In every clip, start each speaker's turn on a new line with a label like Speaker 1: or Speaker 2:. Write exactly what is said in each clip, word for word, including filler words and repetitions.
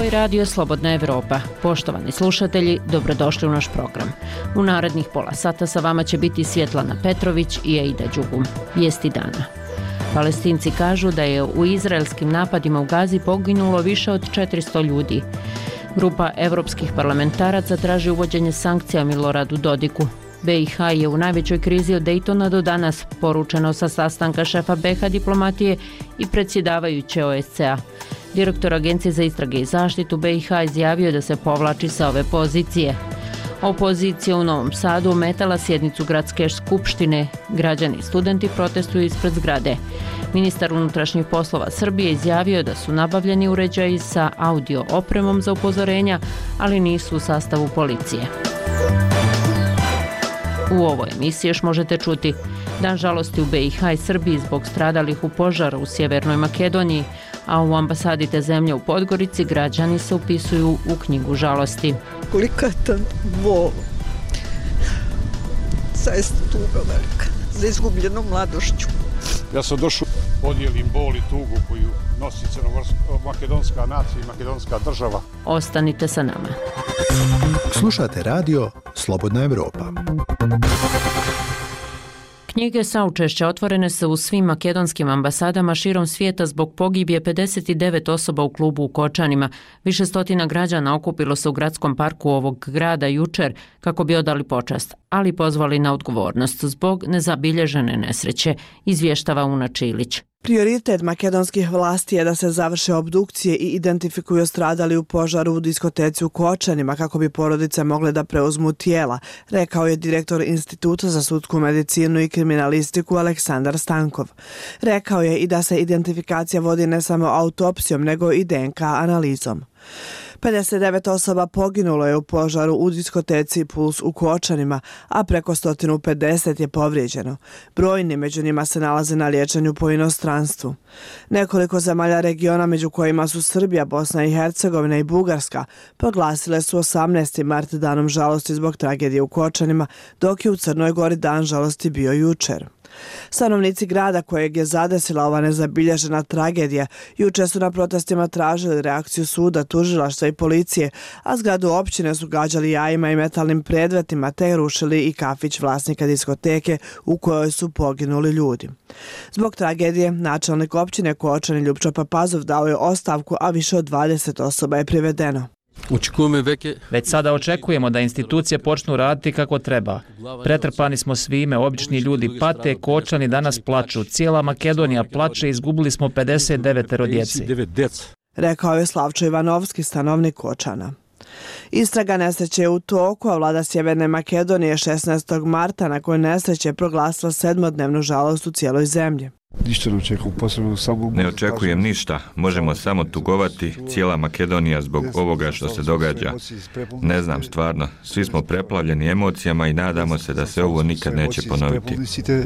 Speaker 1: je Radio Slobodna Evropa. Poštovani slušatelji, dobrodošli u naš program. U narednih pola sata sa vama će biti Svjetlana Petrović i Eida Đugum. Vijesti dana. Palestinci kažu da je u izraelskim napadima u Gazi poginulo više od četiristo ljudi. Grupa evropskih parlamentaraca traži uvođenje sankcija Miloradu Dodiku. B i H je u najvećoj krizi od Dejtona do danas, poručeno sa sastanka šefa B i H diplomatije i predsjedavajuće O S C A. Direktor Agencije za istrage i zaštitu B i H izjavio da se povlači sa ove pozicije. Opozicija u Novom Sadu ometala sjednicu gradske skupštine. Građani i studenti protestuju ispred zgrade. Ministar unutrašnjih poslova Srbije izjavio da su nabavljeni uređaji sa audio opremom za upozorenja, ali nisu u sastavu policije. U ovoj emisiji još možete čuti Dan žalosti u B i H i Srbiji zbog stradalih u požaru u Sjevernoj Makedoniji, a u ambasadi te zemlje u Podgorici građani se upisuju u knjigu žalosti.
Speaker 2: Kolika je ta bol, zaista tuga velika, za izgubljenom mladošću.
Speaker 3: Ja sam došao podijelim bol i tugu koju nosi makedonska nacija i makedonska država.
Speaker 1: Ostanite sa nama.
Speaker 4: Slušate radio Slobodna Evropa.
Speaker 1: Knjige saučešća otvorene su u svim makedonskim ambasadama širom svijeta zbog pogibije pedeset devet osoba u klubu u Kočanima. Više stotina građana okupilo se u gradskom parku ovog grada jučer kako bi odali počast, ali pozvali na odgovornost zbog nezabilježene nesreće, izvještava Una Čilić.
Speaker 5: Prioritet makedonskih vlasti je da se završe obdukcije i identifikuju stradali u požaru u diskoteci u Kočanima kako bi porodice mogle da preuzmu tijela, rekao je direktor Instituta za sudsku medicinu i kriminalistiku Aleksandar Stankov. Rekao je i da se identifikacija vodi ne samo autopsijom nego i D N K analizom. pedeset devet osoba poginulo je u požaru u diskoteci Puls u Kočanima, a preko sto pedeset je povrijeđeno. Brojni među njima se nalaze na liječenju po inostranstvu. Nekoliko zemalja regiona, među kojima su Srbija, Bosna i Hercegovina i Bugarska, proglasile su osamnaesti mart danom žalosti zbog tragedije u Kočanima, dok je u Crnoj Gori dan žalosti bio jučer. Stanovnici grada kojeg je zadesila ova nezabilježena tragedija jučer su na protestima tražili reakciju suda, tužilaštva i policije, a zgradu općine su gađali jajima i metalnim predmetima te rušili i kafić vlasnika diskoteke u kojoj su poginuli ljudi. Zbog tragedije načelnik općine Kočani Ljupčo Papazov dao je ostavku, a više od dvadeset osoba je privedeno.
Speaker 6: Već sada očekujemo da institucije počnu raditi kako treba. Pretrpani smo svime, obični ljudi pate, Kočani danas plaču, cijela Makedonija plače, izgubili smo pedeset devet djece.
Speaker 5: Rekao je Slavčo Ivanovski, stanovnik Kočana. Istraga nesreće je u toku, a vlada Sjeverne Makedonije šesnaestog marta nakon nesreće proglasila sedmodnevnu žalost u cijeloj zemlji.
Speaker 7: Ne očekujem ništa, možemo samo tugovati, cijela Makedonija zbog ovoga što se događa. Ne znam stvarno, svi smo preplavljeni emocijama i nadamo se da se ovo nikad neće ponoviti.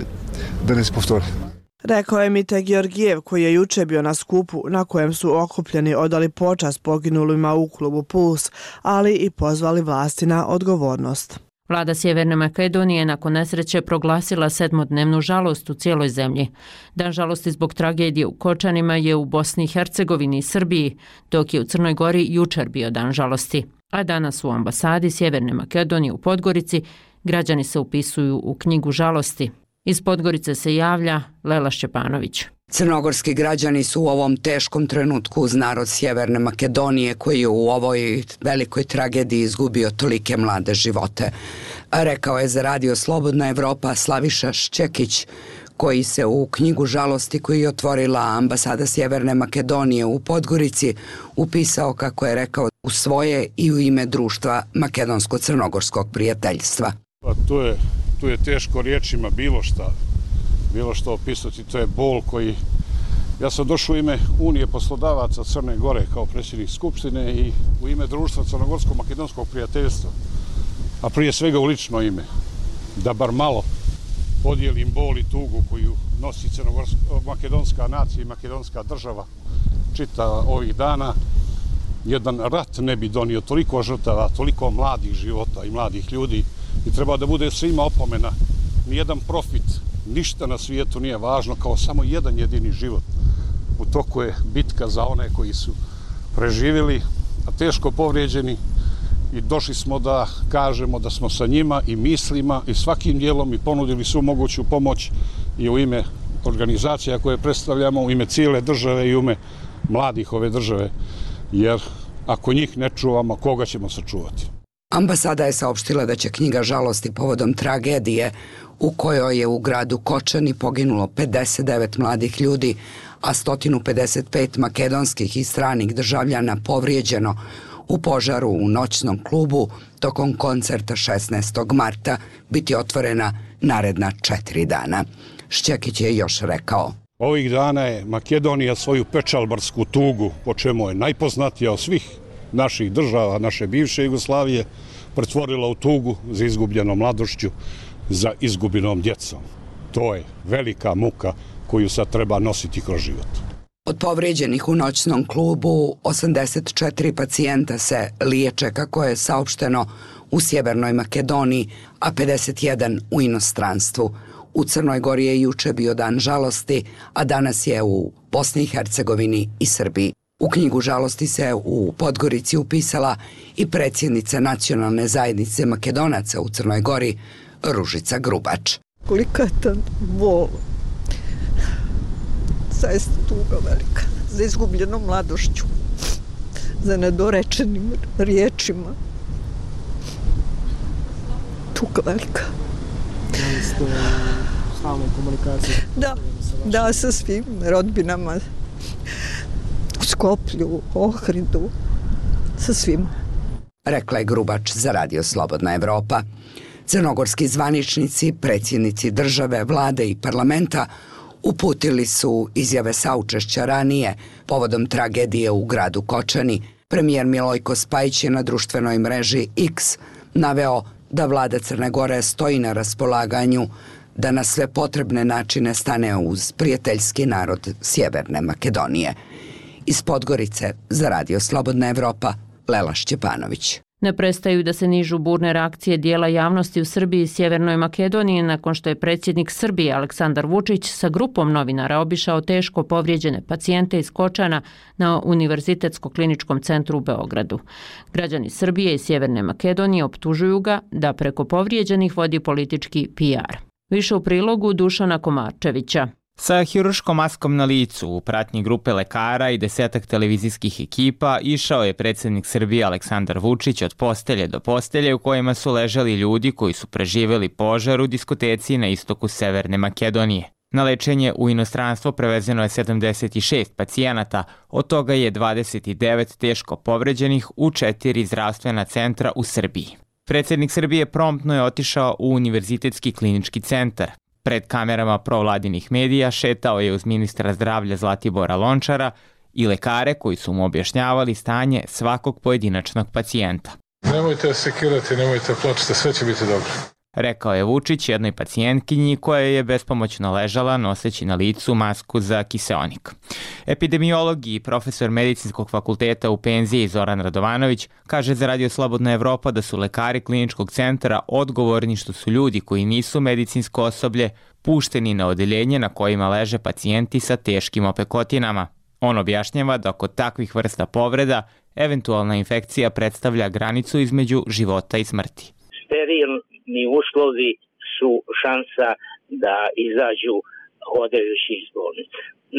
Speaker 5: Rekao je Mite Georgijev, koji je juče bio na skupu na kojem su okupljeni odali počast poginulima u klubu Puls, ali i pozvali vlasti na odgovornost.
Speaker 1: Vlada Sjeverne Makedonije nakon nesreće proglasila sedmodnevnu žalost u cijeloj zemlji. Dan žalosti zbog tragedije u Kočanima je u Bosni i Hercegovini i Srbiji, dok je u Crnoj Gori jučer bio dan žalosti. A danas u ambasadi Sjeverne Makedonije u Podgorici građani se upisuju u knjigu žalosti. Iz Podgorice se javlja Lela Šćepanović.
Speaker 8: Crnogorski građani su u ovom teškom trenutku uz narod Sjeverne Makedonije koji je u ovoj velikoj tragediji izgubio tolike mlade živote. Rekao je za Radio Slobodna Evropa Slaviša Šćekić, koji se u knjigu žalosti koju je otvorila ambasada Sjeverne Makedonije u Podgorici upisao, kako je rekao, u svoje i u ime društva Makedonsko-Crnogorskog prijateljstva.
Speaker 3: Pa to je, to je teško riječima bilo šta. bilo što opisati, to je bol koji... Ja sam došao u ime Unije poslodavaca Crne Gore kao predsjednik Skupštine i u ime društva Crnogorsko-makedonskog prijateljstva, a prije svega u lično ime, da bar malo podijelim bol i tugu koju nosi makedonska nacija i makedonska država čita ovih dana. Jedan rat ne bi donio toliko žrtava, toliko mladih života i mladih ljudi i treba da bude svima opomena. Nijedan profit, ništa na svijetu nije važno kao samo jedan jedini život. U toku je bitka za one koji su preživjeli a teško povrijeđeni i došli smo da kažemo da smo sa njima i mislima i svakim dijelom i ponudili svu moguću pomoć i u ime organizacija koje predstavljamo, u ime cijele države i u ime mladih ove države, jer ako njih ne čuvamo, koga ćemo sačuvati?
Speaker 8: Ambasada je saopštila da će knjiga žalosti povodom tragedije u kojoj je u gradu Kočani poginulo pedeset devet mladih ljudi, a sto pedeset pet makedonskih i stranih državljana povrijeđeno u požaru u noćnom klubu tokom koncerta šesnaestog marta biti otvorena naredna četiri dana. Šćekić je još rekao:
Speaker 3: Ovih dana je Makedonija svoju pečalbarsku tugu, po čemu je najpoznatija od svih naših država, naše bivše Jugoslavije, pretvorila u tugu za izgubljenom mladošću, za izgubljenom djecom. To je velika muka koju sad treba nositi kroz život.
Speaker 8: Od povrijeđenih u noćnom klubu osamdeset četiri pacijenta se liječe, kako je saopšteno, u Sjevernoj Makedoniji, a pedeset jedan u inostranstvu. U Crnoj Gori je juče bio dan žalosti, a danas je u Bosni i Hercegovini i Srbiji. U knjigu žalosti se u Podgorici upisala i predsjednica Nacionalne zajednice Makedonaca u Crnoj Gori, Ružica Grubač.
Speaker 2: Kolika je ta bol, zaista tuga velika, za izgubljenom mladošću, za nedorečenim riječima. Tuga velika.
Speaker 9: Da li ste u stalnoj komunikaciji?
Speaker 2: Da, da, sa svim rodbinama, u Skoplju, u Ohridu, sa svim.
Speaker 8: Rekla je Grubač za Radio Slobodna Evropa. Crnogorski zvaničnici, predsjednici države, vlade i parlamenta uputili su izjave saučešća ranije povodom tragedije u gradu Kočani. Premijer Milojko Spajić je na društvenoj mreži X naveo da vlada Crne Gore stoji na raspolaganju da na sve potrebne načine stane uz prijateljski narod Sjeverne Makedonije. Iz Podgorice za Radio Slobodna Evropa, Lela Šćepanović.
Speaker 1: Ne prestaju da se nižu burne reakcije dijela javnosti u Srbiji i Sjevernoj Makedoniji nakon što je predsjednik Srbije Aleksandar Vučić sa grupom novinara obišao teško povrijeđene pacijente iz Kočana na Univerzitetsko-kliničkom centru u Beogradu. Građani Srbije i Sjeverne Makedonije optužuju ga da preko povrijeđenih vodi politički P R. Više u prilogu Dušana Komarčevića.
Speaker 10: Sa hiruškom maskom na licu, u pratnji grupe lekara i desetak televizijskih ekipa, išao je predsjednik Srbije Aleksandar Vučić od postelje do postelje u kojima su ležali ljudi koji su preživjeli požar u diskoteci na istoku Severne Makedonije. Na lečenje u inostranstvo prevezeno je sedamdeset šest pacijenata, od toga je dvadeset devet teško povređenih u četiri zdravstvena centra u Srbiji. Predsjednik Srbije promptno je otišao u Univerzitetski klinički centar. Pred kamerama provladinih medija šetao je uz ministra zdravlja Zlatibora Lončara i lekare koji su mu objašnjavali stanje svakog pojedinačnog pacijenta.
Speaker 11: Nemojte sekirati, nemojte plačiti, sve će biti dobro.
Speaker 10: Rekao je Vučić jednoj pacijentkinji koja je bespomoćno ležala noseći na licu masku za kiseonik. Epidemiolog i profesor medicinskog fakulteta u penziji Zoran Radovanović kaže za Radio Slobodna Evropa da su lekari kliničkog centra odgovorni što su ljudi koji nisu medicinsko osoblje pušteni na odeljenje na kojima leže pacijenti sa teškim opekotinama. On objašnjava da kod takvih vrsta povreda eventualna infekcija predstavlja granicu između života i smrti.
Speaker 12: Sterilni uslovi su šansa da izađu hodajući iz bolnice.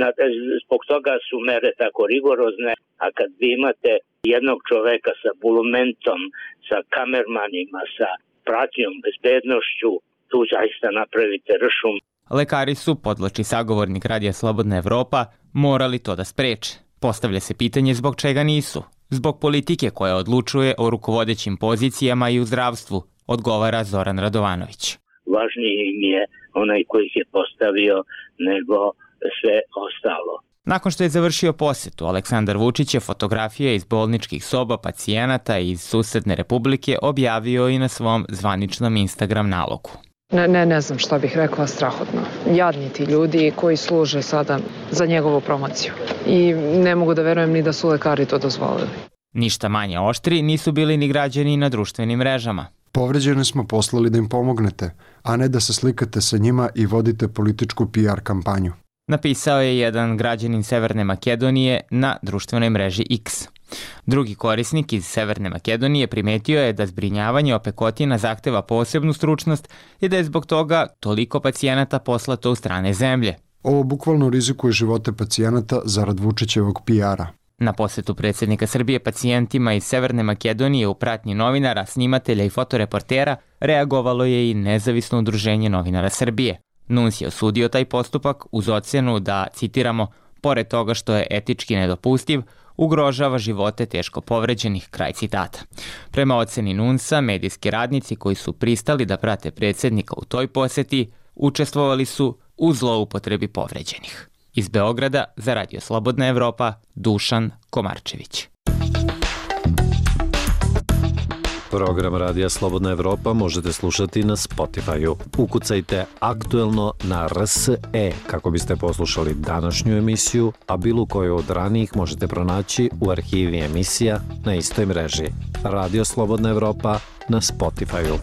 Speaker 12: Zbog toga su mere tako rigorozne, a kad vi imate jednog čoveka sa bulumentom, sa kamermanima, sa pratnjom, bezbednošću, tu zaista napravite ršum.
Speaker 10: Lekari su, podvlači sagovornik Radija Slobodna Evropa, morali to da spreče. Postavlja se pitanje zbog čega nisu. Zbog politike koja odlučuje o rukovodećim pozicijama i u zdravstvu, odgovara Zoran Radovanović.
Speaker 12: Važniji im je onaj koji ih je postavio nego sve ostalo.
Speaker 10: Nakon što je završio posjetu, Aleksandar Vučić je fotografije iz bolničkih soba pacijenata iz susedne republike objavio i na svom zvaničnom Instagram nalogu.
Speaker 13: Ne, ne, ne znam šta bih rekla, strahotno. Jadni ti ljudi koji služe sada za njegovu promociju. I ne mogu da verujem ni da su lekari to dozvolili.
Speaker 10: Ništa manje oštri nisu bili ni građani na društvenim mrežama.
Speaker 14: Povređene smo poslali da im pomognete, a ne da se slikate sa njima i vodite političku P R kampanju.
Speaker 10: Napisao je jedan građanin Severne Makedonije na društvenoj mreži X. Drugi korisnik iz Severne Makedonije primetio je da zbrinjavanje opekotina zahteva posebnu stručnost i da je zbog toga toliko pacijenata poslato u strane zemlje.
Speaker 14: Ovo bukvalno rizikuje živote pacijenata zarad Vučićevog P R-a.
Speaker 10: Na posetu predsjednika Srbije pacijentima iz Severne Makedonije u pratnji novinara, snimatelja i fotoreportera reagovalo je i Nezavisno udruženje novinara Srbije. Nuns je osudio taj postupak uz ocjenu da, citiramo, pored toga što je etički nedopustiv, ugrožava živote teško povređenih, kraj citata. Prema ocjeni Nunsa, medijski radnici koji su pristali da prate predsjednika u toj poseti učestvovali su u zloupotrebi povređenih. Iz Beograda za Radio Slobodna Evropa, Dušan Komarčević.
Speaker 15: Program Radija Slobodna Evropa možete slušati na Spotify-u. Ukucajte aktuelno na R S E kako biste poslušali današnju emisiju, a bilo koju od ranijih možete pronaći u arhivi emisija na istoj mreži. Radio Slobodna Evropa na Spotify-u.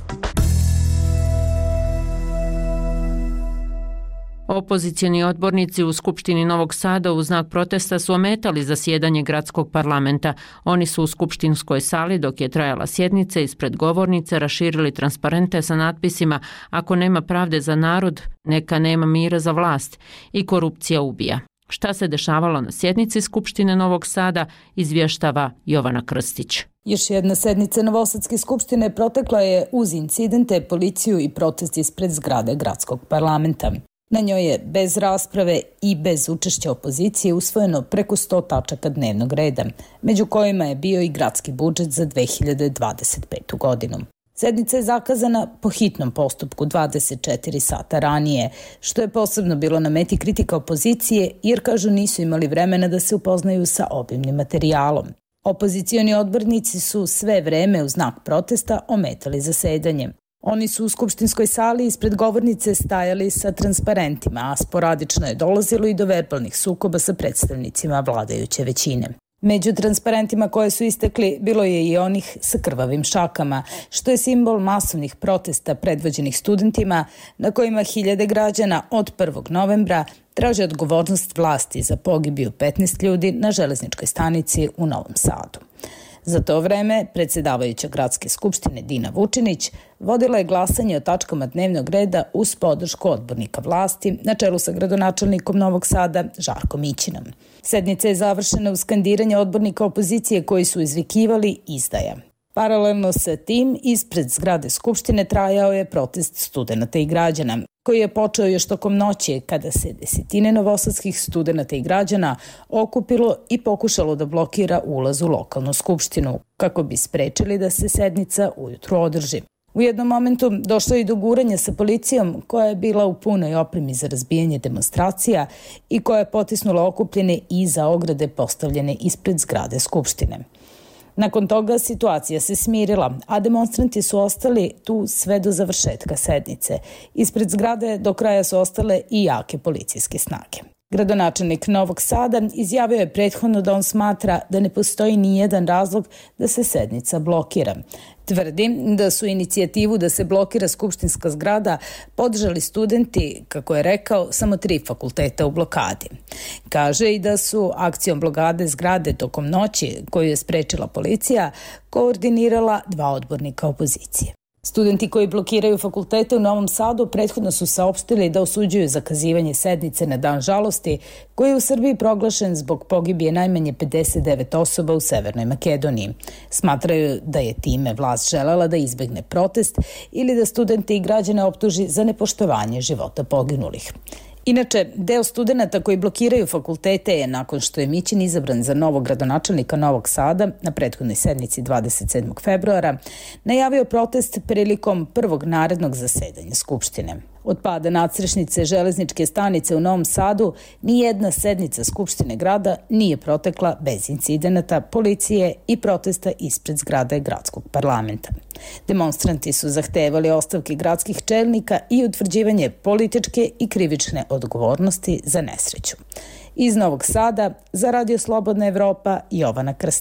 Speaker 1: Opozicioni odbornici u Skupštini Novog Sada u znak protesta su ometali zasjedanje gradskog parlamenta. Oni su u skupštinskoj sali dok je trajala sjednica ispred govornice raširili transparente sa natpisima "Ako nema pravde za narod, neka nema mira za vlast" i "Korupcija ubija". Šta se dešavalo na sjednici Skupštine Novog Sada, izvještava Jovana Krstić.
Speaker 16: Još jedna sednica Novosadske skupštine protekla je uz incidente, policiju i protest ispred zgrade gradskog parlamenta. Na njoj je bez rasprave i bez učešća opozicije usvojeno preko sto tačaka dnevnog reda, među kojima je bio i gradski budžet za dve hiljade dvadeset petu. godinu. Sednica je zakazana po hitnom postupku dvadeset četiri sata ranije, što je posebno bilo na meti kritika opozicije jer, kažu, nisu imali vremena da se upoznaju sa obimnim materijalom. Opozicioni odbornici su sve vreme u znak protesta ometali zasedanje. Oni su u skupštinskoj sali ispred govornice stajali sa transparentima, a sporadično je dolazilo i do verbalnih sukoba sa predstavnicima vladajuće većine. Među transparentima koje su istekli bilo je i onih sa krvavim šakama, što je simbol masovnih protesta predvođenih studentima na kojima hiljade građana od prvog novembra traže odgovornost vlasti za pogibiju petnaest ljudi na železničkoj stanici u Novom Sadu. Za to vreme, predsjedavajuća gradske skupštine Dina Vučinić vodila je glasanje o tačkama dnevnog reda uz podršku odbornika vlasti na čelu sa gradonačelnikom Novog Sada Žarkom Mićinom. Sednica je završena uz skandiranje odbornika opozicije koji su izvikivali "izdaja". Paralelno sa tim, ispred zgrade Skupštine trajao je protest studenata i građana, koji je počeo još tokom noći kada se desetine novosadskih studenata i građana okupilo i pokušalo da blokira ulaz u lokalnu skupštinu, kako bi sprečili da se sednica ujutru održi. U jednom momentu došlo je i do guranja sa policijom koja je bila u punoj opremi za razbijanje demonstracija i koja je potisnula okupljene iza ograde postavljene ispred zgrade Skupštine. Nakon toga situacija se smirila, a demonstranti su ostali tu sve do završetka sednice. Ispred zgrade do kraja su ostale i jake policijske snage. Gradonačelnik Novog Sada izjavio je prethodno da on smatra da ne postoji ni jedan razlog da se sednica blokira. Tvrdi da su inicijativu da se blokira skupštinska zgrada podržali studenti, kako je rekao, samo tri fakulteta u blokadi. Kaže i da su akcijom blokade zgrade tokom noći, koju je sprečila policija, koordinirala dva odbornika opozicije. Studenti koji blokiraju fakultete u Novom Sadu prethodno su saopštili da osuđuju zakazivanje sednice na dan žalosti, koji je u Srbiji proglašen zbog pogibije najmanje pedeset devet osoba u Severnoj Makedoniji. Smatraju da je time vlast želela da izbegne protest ili da studente i građane optuži za nepoštovanje života poginulih. Inače, deo studenata koji blokiraju fakultete je, nakon što je Mićin izabran za novog gradonačelnika Novog Sada na prethodnoj sednici dvadeset sedmog februara, najavio protest prilikom prvog narednog zasedanja Skupštine. Od pada nadstrešnice železničke stanice u Novom Sadu ni jedna sednica Skupštine grada nije protekla bez incidenata, policije i protesta ispred zgrade gradskog parlamenta. Demonstranti su zahtevali ostavke gradskih čelnika i utvrđivanje političke i krivične odgovornosti za nesreću. Iz Novog Sada za Radio Slobodna Evropa, Jovana Krstić.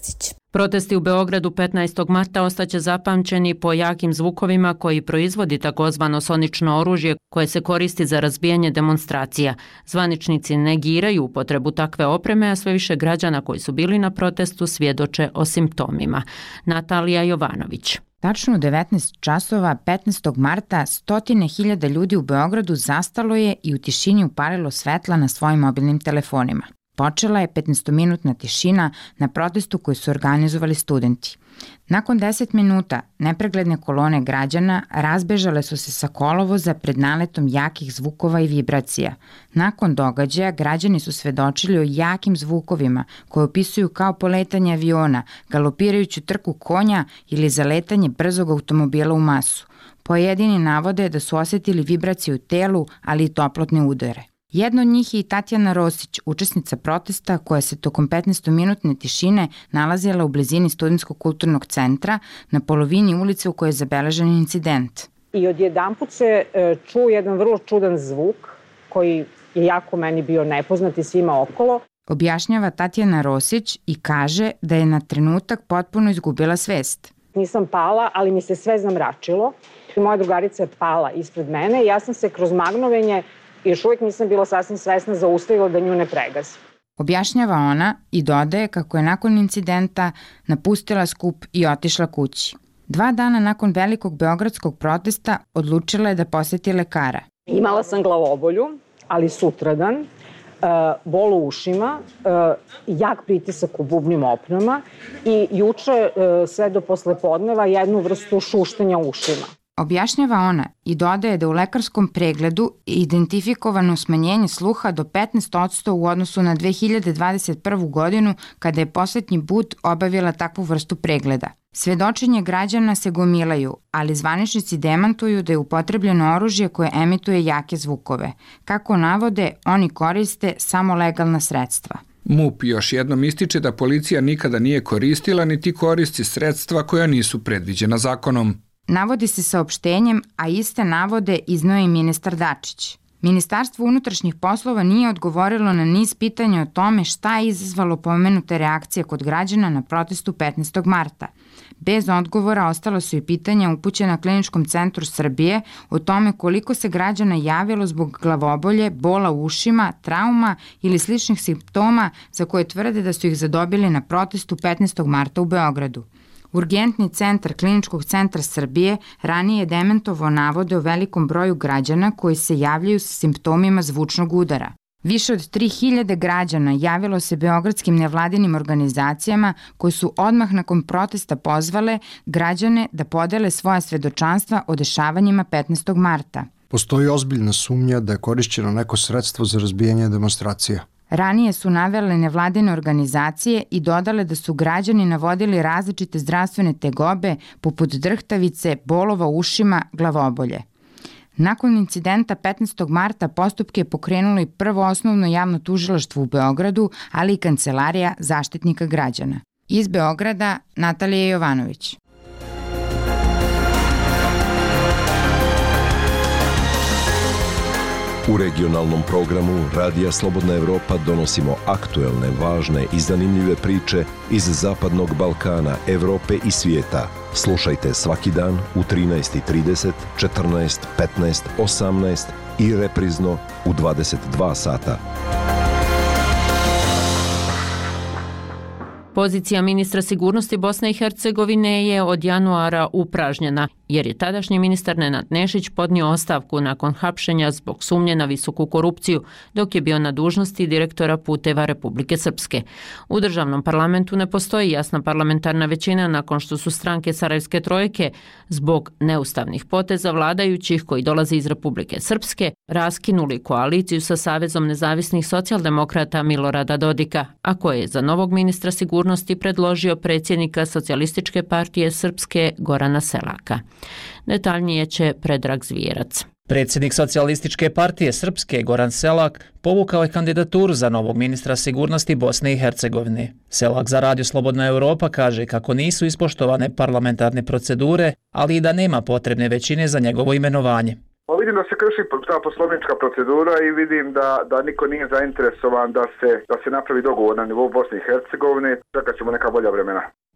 Speaker 1: Protesti u Beogradu petnaestog marta ostaće zapamćeni po jakim zvukovima koji proizvodi takozvano sonično oružje koje se koristi za razbijanje demonstracija. Zvaničnici negiraju upotrebu takve opreme, a sve više građana koji su bili na protestu svjedoče o simptomima. Natalija Jovanović.
Speaker 17: Tačno u devetnaest časova petnaestog marta stotine hiljada ljudi u Beogradu zastalo je i u tišini upalilo svetla na svojim mobilnim telefonima. Počela je petnaestominutna tišina na protestu koji su organizovali studenti. Nakon deset minuta nepregledne kolone građana razbežale su se sa kolovoza pred naletom jakih zvukova i vibracija. Nakon događaja građani su svedočili o jakim zvukovima koje opisuju kao poletanje aviona, galopirajuću trku konja ili zaletanje brzog automobila u masu. Pojedini navode da su osjetili vibracije u telu, ali i toplotne udare. Jedno od njih je i Tatjana Rosić, učesnica protesta koja se tokom petnaestominutne tišine nalazila u blizini Studentskog kulturnog centra na polovini ulice u kojoj je zabeležen incident.
Speaker 18: I odjedanput se čuo jedan vrlo čudan zvuk koji je jako meni bio nepoznat i svima okolo.
Speaker 17: Objašnjava Tatjana Rosić i kaže da je na trenutak potpuno izgubila svest.
Speaker 18: Nisam pala, ali mi se sve zamračilo. Moja drugarica je pala ispred mene i ja sam se kroz magnovenje i još uvijek nisam bila sasvim svesna zaustavila da nju ne pregazi.
Speaker 17: Objašnjava ona i dodaje kako je nakon incidenta napustila skup i otišla kući. Dva dana nakon velikog beogradskog protesta odlučila je da posjeti lekara.
Speaker 18: Imala sam glavobolju, ali sutradan, uh, bol u ušima, uh, jak pritisak u bubnim opnama i juče uh, sve do poslepodneva jednu vrstu šuštanja u ušima.
Speaker 17: Objašnjava ona i dodaje da u lekarskom pregledu identifikovano smanjenje sluha do petnaest posto u odnosu na dve hiljade dvadeset prvu godinu kada je poslednji put obavila takvu vrstu pregleda. Svedočenje građana se gomilaju, ali zvaničnici demantuju da je upotrebljeno oružje koje emituje jake zvukove. Kako navode, oni koriste samo legalna sredstva.
Speaker 19: MUP još jednom ističe da policija nikada nije koristila niti koristi sredstva koja nisu predviđena zakonom.
Speaker 17: Navodi se saopštenjem, a iste navode izneo je ministar Dačić. Ministarstvo unutrašnjih poslova nije odgovorilo na niz pitanja o tome šta je izazvalo pomenute reakcije kod građana na protestu petnaestog marta. Bez odgovora ostalo su i pitanja upućena Kliničkom centru Srbije o tome koliko se građana javilo zbog glavobolje, bola u ušima, trauma ili sličnih simptoma za koje tvrde da su ih zadobili na protestu petnaestog marta u Beogradu. Urgentni centar Kliničkog centra Srbije ranije je dementovao navode o velikom broju građana koji se javljaju sa simptomima zvučnog udara. Više od tri hiljade građana javilo se beogradskim nevladinim organizacijama koji su odmah nakon protesta pozvale građane da podele svoja svedočanstva o dešavanjima petnaestog marta.
Speaker 14: Postoji ozbiljna sumnja da je korišćeno neko sredstvo za razbijanje demonstracija.
Speaker 17: Ranije su navele nevladine organizacije i dodale da su građani navodili različite zdravstvene tegobe poput drhtavice, bolova u ušima, glavobolje. Nakon incidenta petnaestog marta postupke je pokrenulo i prvo osnovno javno tužilaštvo u Beogradu, ali i Kancelarija Zaštitnika građana. Iz Beograda, Natalija Jovanović.
Speaker 20: U regionalnom programu Radija Slobodna Evropa donosimo aktuelne, važne i zanimljive priče iz Zapadnog Balkana, Evrope i svijeta. Slušajte svaki dan u trinaest i trideset, četrnaest, petnaest, osamnaest i reprizno u dvadeset dva sata.
Speaker 1: Pozicija ministra sigurnosti Bosne i Hercegovine je od januara upražnjena, jer je tadašnji ministar Nenad Nešić podnio ostavku nakon hapšenja zbog sumnje na visoku korupciju, dok je bio na dužnosti direktora puteva Republike Srpske. U državnom parlamentu ne postoji jasna parlamentarna većina nakon što su stranke Sarajevske trojke zbog neustavnih poteza vladajućih koji dolaze iz Republike Srpske raskinuli koaliciju sa Savezom nezavisnih socijaldemokrata Milorada Dodika, a koje je za novog ministra sigurnosti predložio predsjednika Socijalističke partije Srpske Gorana Selaka. Detaljnije će Predrag Zvijerac.
Speaker 6: Predsjednik Socijalističke partije Srpske Goran Selak povukao je kandidaturu za novog ministra sigurnosti Bosne i Hercegovine. Selak za Radio Slobodna Evropa kaže kako nisu ispoštovane parlamentarne procedure, ali i da nema potrebne većine za njegovo imenovanje.
Speaker 21: Pa vidim da se krši ta poslovnička procedura i vidim da, da niko nije zainteresovan da se, da se napravi dogovor na nivou Bosne i Hercegovine. Čekat ćemo neka bolja vremena.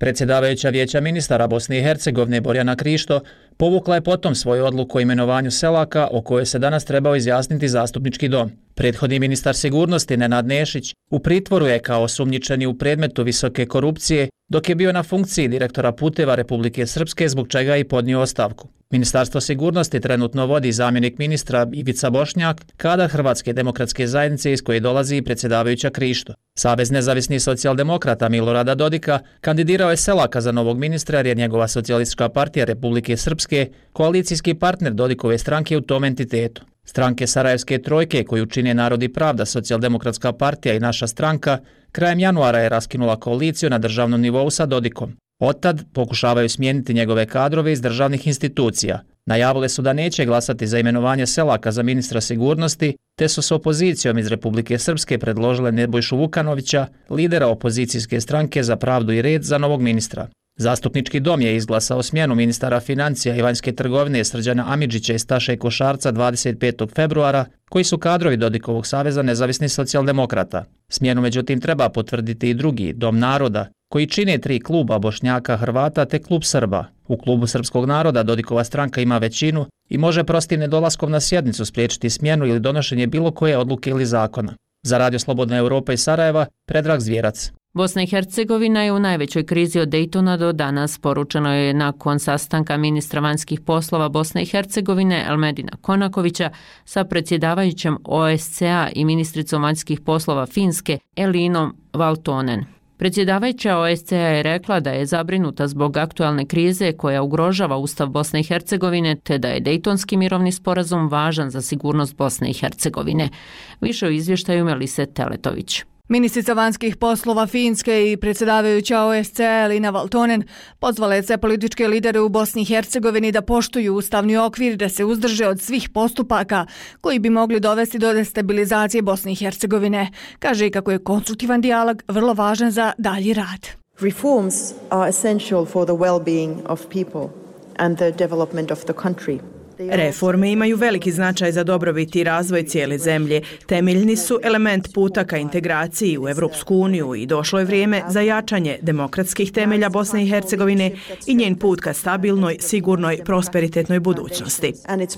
Speaker 6: Predsjedavajuća vijeća ministara Bosne i Hercegovine Borjana Krišto povukla je potom svoju odluku o imenovanju Selaka o kojoj se danas trebao izjasniti zastupnički dom. Prethodni ministar sigurnosti Nenad Nešić u pritvoru je kao osumnjičeni u predmetu visoke korupcije dok je bio na funkciji direktora puteva Republike Srpske, zbog čega je i podnio ostavku. Ministarstvo sigurnosti trenutno vodi zamjenik ministra Ivica Bošnjak, kadar Hrvatske demokratske zajednice iz koje dolazi i predsjedavajuća Krišto. Savez nezavisnih socijaldemokrata Milorada Dodika kandidirao je Selaka za novog ministra jer je njegova socijalistička partija Republike Srpske koalicijski partner Dodikove stranke u tom entitetu. Stranke Sarajevske trojke, koju čine Narod i pravda, Socijaldemokratska partija i Naša stranka, krajem januara je raskinula koaliciju na državnom nivou sa Dodikom. Otad pokušavaju smijeniti njegove kadrove iz državnih institucija. Najavile su da neće glasati za imenovanje Selaka za ministra sigurnosti, te su s opozicijom iz Republike Srpske predložile Nebojšu Vukanovića, lidera opozicijske stranke Za pravdu i red, za novog ministra. Zastupnički dom je izglasao smjenu ministara financija i vanjske trgovine Srđana Amidžića i Staše Košarca dvadeset petog februara, koji su kadrovi Dodikovog saveza nezavisnih socijaldemokrata. Smjenu međutim treba potvrditi i drugi, Dom naroda, koji čine tri kluba Bošnjaka, Hrvata te klub Srba. U klubu Srpskog naroda Dodikova stranka ima većinu i može prostim nedolaskom na sjednicu spriječiti smjenu ili donošenje bilo koje odluke ili zakona. Za Radio Slobodna Europa iz Sarajeva, Predrag Zvjerac.
Speaker 1: Bosna i Hercegovina je u najvećoj krizi od Dejtona do danas, poručeno je nakon sastanka ministra vanjskih poslova Bosne i Hercegovine Elmedina Konakovića sa predsjedavajućem O S C A i ministricom vanjskih poslova Finske Elinom Valtonen. Predsjedavajuća O S C A je rekla da je zabrinuta zbog aktualne krize koja ugrožava Ustav Bosne i Hercegovine, te da je Dejtonski mirovni sporazum važan za sigurnost Bosne i Hercegovine. Više u izvještaju Melise Teletović.
Speaker 4: Ministrica vanjskih poslova Finske i predsjedavajuća O S C A Elina Valtonen pozvale sve političke lidere u Bosni i Hercegovini da poštuju ustavni okvir, da se uzdrže od svih postupaka koji bi mogli dovesti do destabilizacije Bosne i Hercegovine. Kaže i kako je konstruktivan dijalog vrlo važan za dalji rad.
Speaker 22: Reforms are essential for the well-being of people and the development of the country.
Speaker 23: Reforme imaju veliki značaj za dobrobit i razvoj cijele zemlje. Temeljni su element puta ka integraciji u Evropsku uniju i došlo je vrijeme za jačanje demokratskih temelja Bosne i Hercegovine i njen put ka stabilnoj, sigurnoj, prosperitetnoj budućnosti.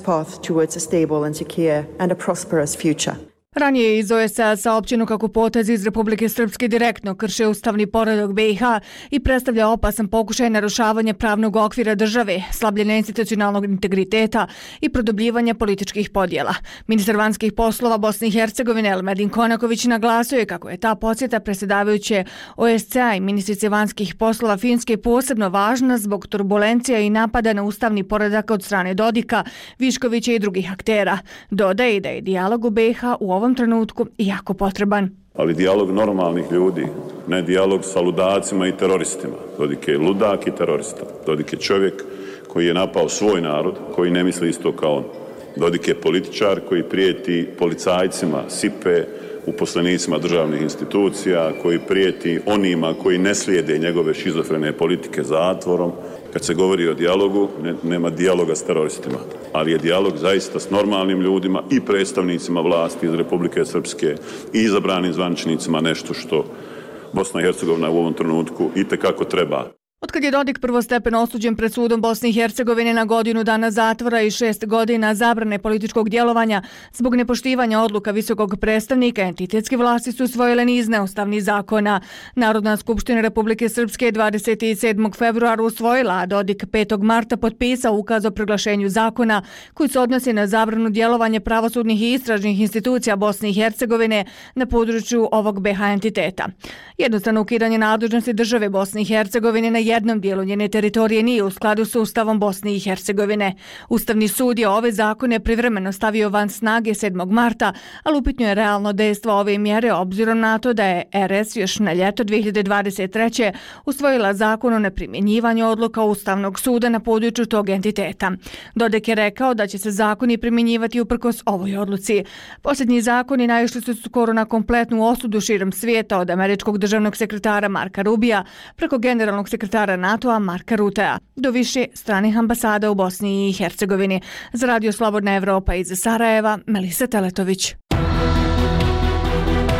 Speaker 4: Ranije je iz O S C A saopćeno kako potezi iz Republike Srpske direktno krše ustavni poredak B i H i predstavlja opasan pokušaj narušavanja pravnog okvira države, slabljenja institucionalnog integriteta i produbljivanja političkih podjela. Ministar vanjskih poslova Bosne i Hercegovine Elmedin Konaković naglasio je kako je ta posjeta predsjedavajuće O S C A i ministrice vanjskih poslova Finske posebno važna zbog turbulencija i napada na ustavni poredak od strane Dodika, Viškovića i drugih aktera. Dodaje da je dijalog u B i H u ovom trenutku jako potreban.
Speaker 24: Ali dijalog normalnih ljudi, ne dijalog sa ludacima i teroristima. Dodik je ludak i terorista. Dodik je čovjek koji je napao svoj narod, koji ne misli isto kao on. Dodik je političar koji prijeti policajcima, sipe, uposlenicima državnih institucija, koji prijeti onima koji ne slijede njegove šizofrene politike zatvorom. Kad se govori o dijalogu, ne, nema dijaloga s teroristima, ali je dijalog zaista s normalnim ljudima i predstavnicima vlasti iz Republike Srpske i izabranim zvaničnicima nešto što Bosna i Hercegovina u ovom trenutku itekako treba.
Speaker 4: Otkad je Dodik prvostepeno osuđen pred sudom Bosne i Hercegovine na godinu dana zatvora i šest godina zabrane političkog djelovanja zbog nepoštivanja odluka visokog predstavnika, entitetske vlasti su usvojile niz neustavnih zakona. Narodna skupština Republike Srpske dvadeset sedmog februara usvojila, a Dodik petog marta potpisao ukaz o proglašenju zakona koji se odnosi na zabranu djelovanja pravosudnih i istražnih institucija Bosne i Hercegovine na području ovog B i H entiteta. Jednostavno ukidanje nadležnosti države Bosne i Hercegovine na jednom dijelu njene teritorije nije u skladu s Ustavom Bosne i Hercegovine. Ustavni sud je ove zakone privremeno stavio van snage sedmog marta, ali upitno je realno dejstvo ove mjere obzirom na to da je R S još na ljeto dvije hiljade dvadeset treće usvojila zakon o neprimjenjivanju odluka Ustavnog suda na području tog entiteta. Dodik je rekao da će se zakoni primjenjivati uprkos ovoj odluci. Posljednji zakoni naišli su skoro na kompletnu osudu širom svijeta od američkog državnog sekretara Marka Rubija preko generalnog sekretara NATO-a Marka Rutea do više stranih ambasada u Bosni i Hercegovini. Za Radio Slobodna Evropa iz Sarajeva, Melisa Teletović.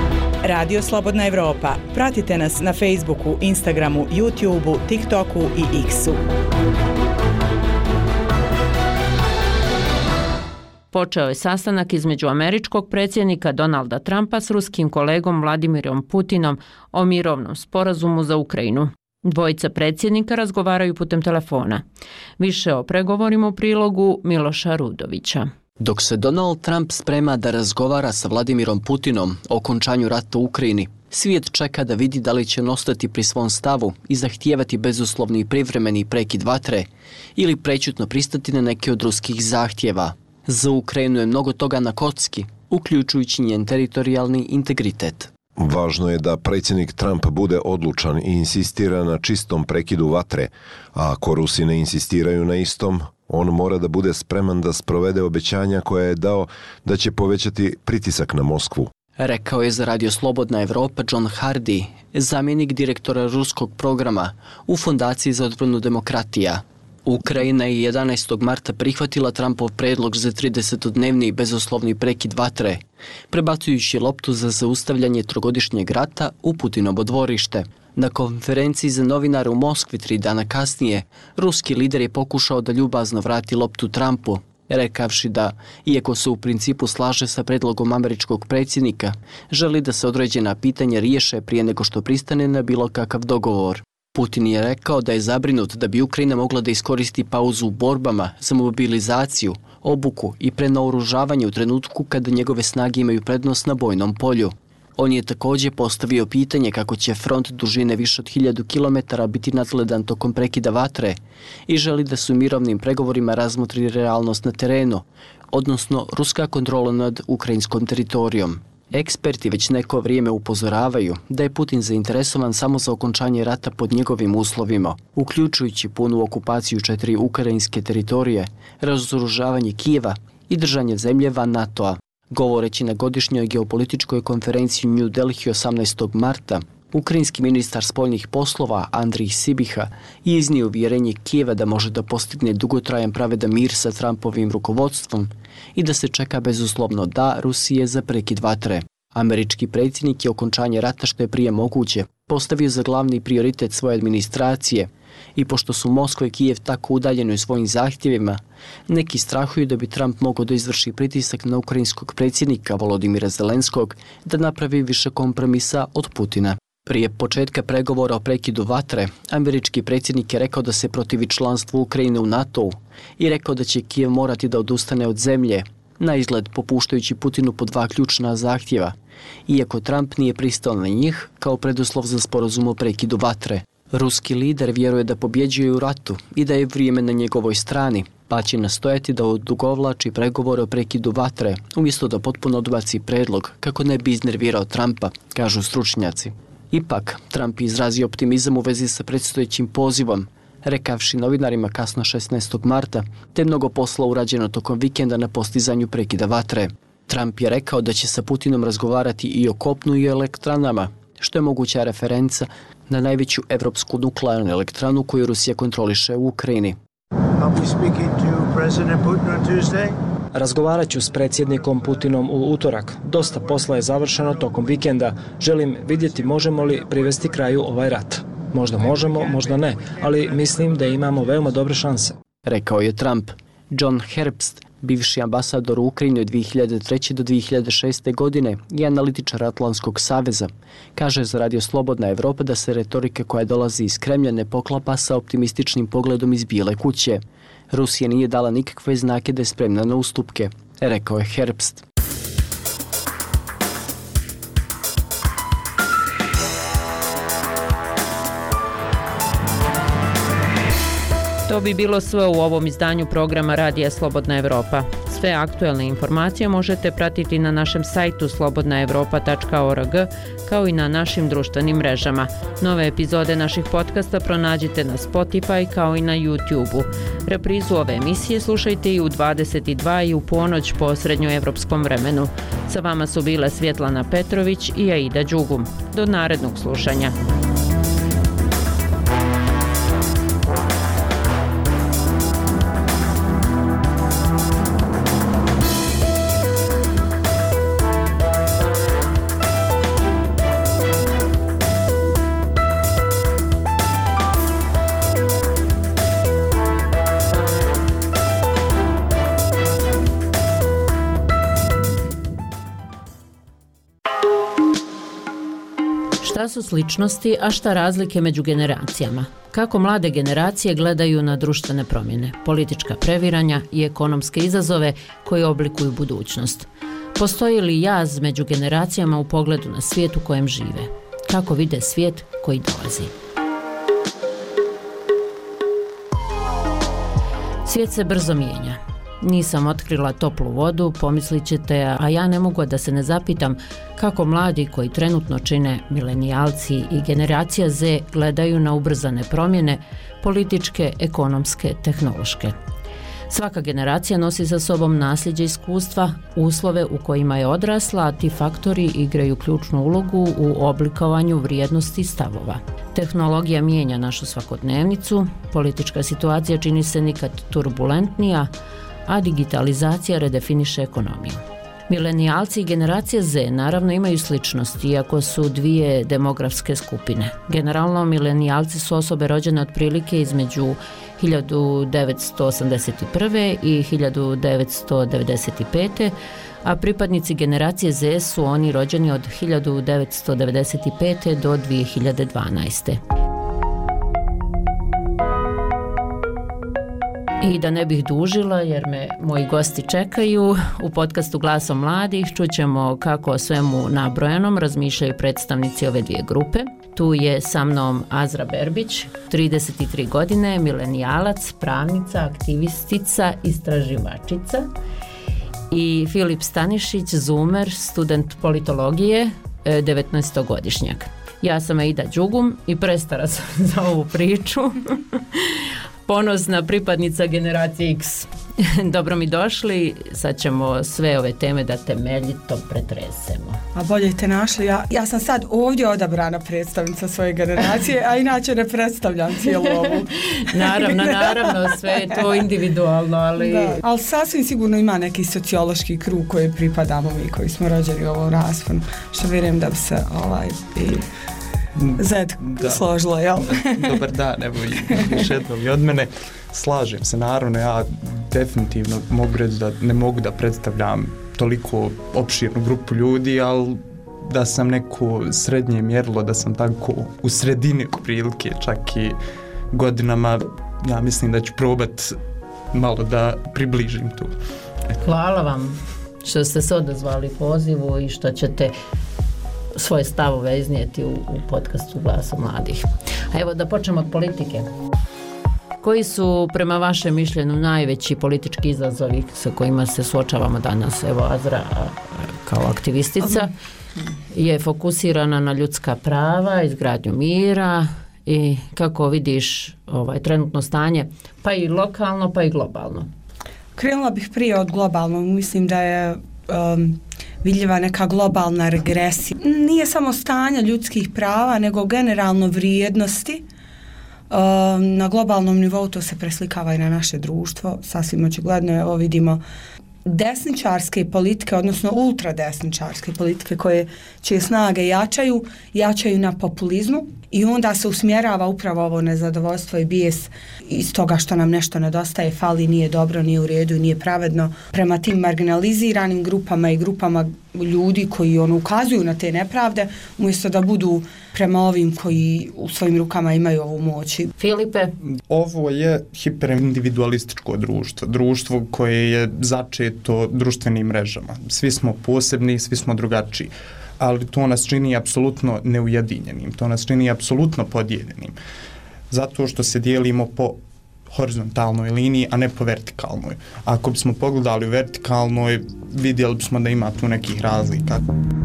Speaker 23: Radio Slobodna Evropa. Pratite nas na Facebooku, Instagramu, YouTubeu, TikToku i X-u.
Speaker 1: Počeo je sastanak između američkog predsjednika Donalda Trumpa s ruskim kolegom Vladimirom Putinom o mirovnom sporazumu za Ukrajinu. Dvojica predsjednika razgovaraju putem telefona. Više o pregovorima u prilogu Miloša Rudovića.
Speaker 3: Dok se Donald Trump sprema da razgovara sa Vladimirom Putinom o okončanju rata u Ukrajini, svijet čeka da vidi da li će ostati pri svom stavu i zahtijevati bezuslovni i privremeni prekid vatre ili prečutno pristati na neke od ruskih zahtjeva. Za Ukrajinu je mnogo toga na kocki, uključujući njen teritorijalni integritet.
Speaker 20: Važno je da predsjednik Trump bude odlučan i insistira na čistom prekidu vatre, a ako Rusi ne insistiraju na istom, on mora da bude spreman da sprovede obećanja koja je dao da će povećati pritisak na Moskvu.
Speaker 3: Rekao je za Radio Slobodna Evropa John Hardy, zamjenik direktora ruskog programa u Fondaciji za odbranu demokratija. Ukrajina je jedanaestog marta prihvatila Trumpov predlog za tridesetodnevni bezuslovni prekid vatre, prebacujući loptu za zaustavljanje trogodišnjeg rata u Putinovo dvorište. Na konferenciji za novinare u Moskvi tri dana kasnije, ruski lider je pokušao da ljubazno vrati loptu Trumpu, rekavši da, iako se u principu slaže sa predlogom američkog predsjednika, želi da se određena pitanja riješe prije nego što pristane na bilo kakav dogovor. Putin je rekao da je zabrinut da bi Ukrajina mogla da iskoristi pauzu u borbama za mobilizaciju, obuku i prenaoružavanje u trenutku kada njegove snage imaju prednost na bojnom polju. On je također postavio pitanje kako će front dužine više od hiljadu kilometara biti nadgledan tokom prekida vatre i želi da se u mirovnim pregovorima razmotri realnost na terenu, odnosno ruska kontrola nad ukrajinskom teritorijom. Eksperti već neko vrijeme upozoravaju da je Putin zainteresovan samo za okončanje rata pod njegovim uslovima, uključujući punu okupaciju četiri ukrajinske teritorije, razoružavanje Kijeva i držanje zemlje van NATO-a. Govoreći na godišnjoj geopolitičkoj konferenciji u New Delhi osamnaestog marta, ukrajinski ministar spoljnih poslova Andrij Sibiha je iznio uvjerenje Kijeva da može da postigne dugotrajan pravedan mir sa Trumpovim rukovodstvom i da se čeka bezuslovno da Rusije za prekid vatre. Američki predsjednik je okončanje rata što je prije moguće postavio za glavni prioritet svoje administracije i pošto su Moskva i Kijev tako udaljeni u svojim zahtjevima, neki strahuju da bi Trump mogao da izvrši pritisak na ukrajinskog predsjednika Volodimira Zelenskog da napravi više kompromisa od Putina. Prije početka pregovora o prekidu vatre, američki predsjednik je rekao da se protivi članstvu Ukrajine u NATO-u i rekao da će Kijev morati da odustane od zemlje, na izgled popuštajući Putinu po dva ključna zahtjeva, iako Trump nije pristao na njih kao preduslov za sporazum o prekidu vatre. Ruski lider vjeruje da pobjeđuje u ratu i da je vrijeme na njegovoj strani, pa će nastojati da odugovlači pregovore o prekidu vatre, umjesto da potpuno odbaci predlog kako ne bi iznervirao Trumpa, kažu stručnjaci. Ipak, Trump je izrazio optimizam u vezi sa predstojećim pozivom, rekavši novinarima kasno šesnaestog marta, te je mnogo posla urađeno tokom vikenda na postizanju prekida vatre. Trump je rekao da će sa Putinom razgovarati i o kopnu i o elektranama, što je moguća referenca na najveću evropsku nuklearnu elektranu koju Rusija kontroliše u Ukrajini.
Speaker 5: Razgovarat ću s predsjednikom Putinom u utorak. Dosta posla je završeno tokom vikenda. Želim vidjeti možemo li privesti kraju ovaj rat. Možda možemo, možda ne, ali mislim da imamo veoma dobre šanse.
Speaker 3: Rekao je Trump. John Herbst, bivši ambasador u Ukrajini od dvije hiljade treće do dvije hiljade šeste. godine i analitičar Atlantskog saveza, kaže za Radio Slobodna Evropa da se retorika koja dolazi iz Kremlja ne poklapa sa optimističnim pogledom iz Bijele kuće. Rusija nije dala nikakve znake da je spremna na ustupke, rekao je Herbst.
Speaker 1: To bi bilo sve u ovom izdanju programa Radija Slobodna Evropa. Sve aktuelne informacije možete pratiti na našem sajtu slobodna evropa tačka org kao i na našim društvenim mrežama. Nove epizode naših podcasta pronađite na Spotify kao i na YouTubeu. Reprizu ove emisije slušajte i u dvadeset dva i u ponoć po srednjoevropskom vremenu. Sa vama su bile Svjetlana Petrović i Aida Đugum. Do narednog slušanja. Šta su sličnosti, a šta razlike među generacijama? Kako mlade generacije gledaju na društvene promjene, politička previranja i ekonomske izazove koji oblikuju budućnost? Postoji li jaz među generacijama u pogledu na svijet u kojem žive? Kako vide svijet koji dolazi? Svijet se brzo mijenja. Nisam otkrila toplu vodu, pomislit ćete, a ja ne mogu da se ne zapitam kako mladi koji trenutno čine milenijalci i generacija Z gledaju na ubrzane promjene, političke, ekonomske, tehnološke. Svaka generacija nosi sa sobom nasljeđe iskustva, uslove u kojima je odrasla, a ti faktori igraju ključnu ulogu u oblikovanju vrijednosti i stavova. Tehnologija mijenja našu svakodnevnicu, politička situacija čini se nikad turbulentnija, a digitalizacija redefiniše ekonomiju. Milenijalci i generacija Z naravno imaju sličnosti, iako su dvije demografske skupine. Generalno, milenijalci su osobe rođene otprilike između hiljadu devetsto osamdeset prve i hiljadu devetsto devedeset pete. a pripadnici generacije Z su oni rođeni od hiljadu devetsto devedeset pete do dvije hiljade dvanaeste. I da ne bih dužila, jer me moji gosti čekaju, u podcastu Glasom mladih čućemo kako o svemu nabrojanom razmišljaju predstavnici ove dvije grupe. Tu je sa mnom Azra Berbić, trideset tri godine, milenijalac, pravnica, aktivistica, istraživačica, i Filip Stanišić, zoomer, student politologije, devetnaestogodišnjak. Ja sam Aida Đugum i prestara sam za ovu priču. Ponosna pripadnica generacije X. Dobro mi došli, sad ćemo sve ove teme da temeljito pretresemo.
Speaker 2: A bolje te našli, ja, ja sam sad ovdje odabrana predstavnica svoje generacije, a inače ne predstavljam cijelu ovu.
Speaker 1: Naravno, naravno, sve je to individualno, ali...
Speaker 2: Da, ali sasvim sigurno ima neki sociološki krug koji pripadamo mi, koji smo rođeni u ovom rasponu, što vjerujem da bi se ovaj... I... Zed složilo, jel?
Speaker 7: Dobar dan, evo još jednom i od mene. Slažem se, naravno, ja definitivno mogu reći da ne mogu da predstavljam toliko opširnu grupu ljudi, ali da sam neko srednje mjerilo, da sam tako u sredini prilike, čak i godinama, ja mislim da ću probat malo da približim tu. Eto.
Speaker 1: Hvala vam što ste se odazvali pozivu i što ćete svoje stavove iznijeti u, u podcastu Glasa mladih. A evo da počnemo od politike. Koji su prema vašem mišljenju najveći politički izazovi sa kojima se suočavamo danas? Evo Azra kao aktivistica je fokusirana na ljudska prava, izgradnju mira i kako vidiš ovaj trenutno stanje, pa i lokalno pa i globalno.
Speaker 2: Krenula bih prije od globalnog, mislim da je um, vidljiva neka globalna regresija. Nije samo stanje ljudskih prava, nego generalno vrijednosti. Na globalnom nivou to se preslikava i na naše društvo. Sasvim očigledno, evo vidimo desničarske politike, odnosno ultradesničarske politike koje čije snage jačaju, jačaju na populizmu i onda se usmjerava upravo ovo nezadovoljstvo i bijes iz toga što nam nešto nedostaje, fali, nije dobro, nije u redu, nije pravedno prema tim marginaliziranim grupama i grupama ljudi koji ono ukazuju na te nepravde, umjesto da budu prema ovim koji u svojim rukama imaju ovu moć.
Speaker 1: Filipe?
Speaker 7: Ovo je hiperindividualističko društvo, društvo koje je začeto društvenim mrežama. Svi smo posebni, svi smo drugačiji, ali to nas čini apsolutno neujedinjenim, to nas čini apsolutno podijeljenim, zato što se dijelimo po horizontalnoj liniji, a ne po vertikalnoj. Ako bismo pogledali u vertikalnoj, vidjeli bismo da ima tu nekih razlika.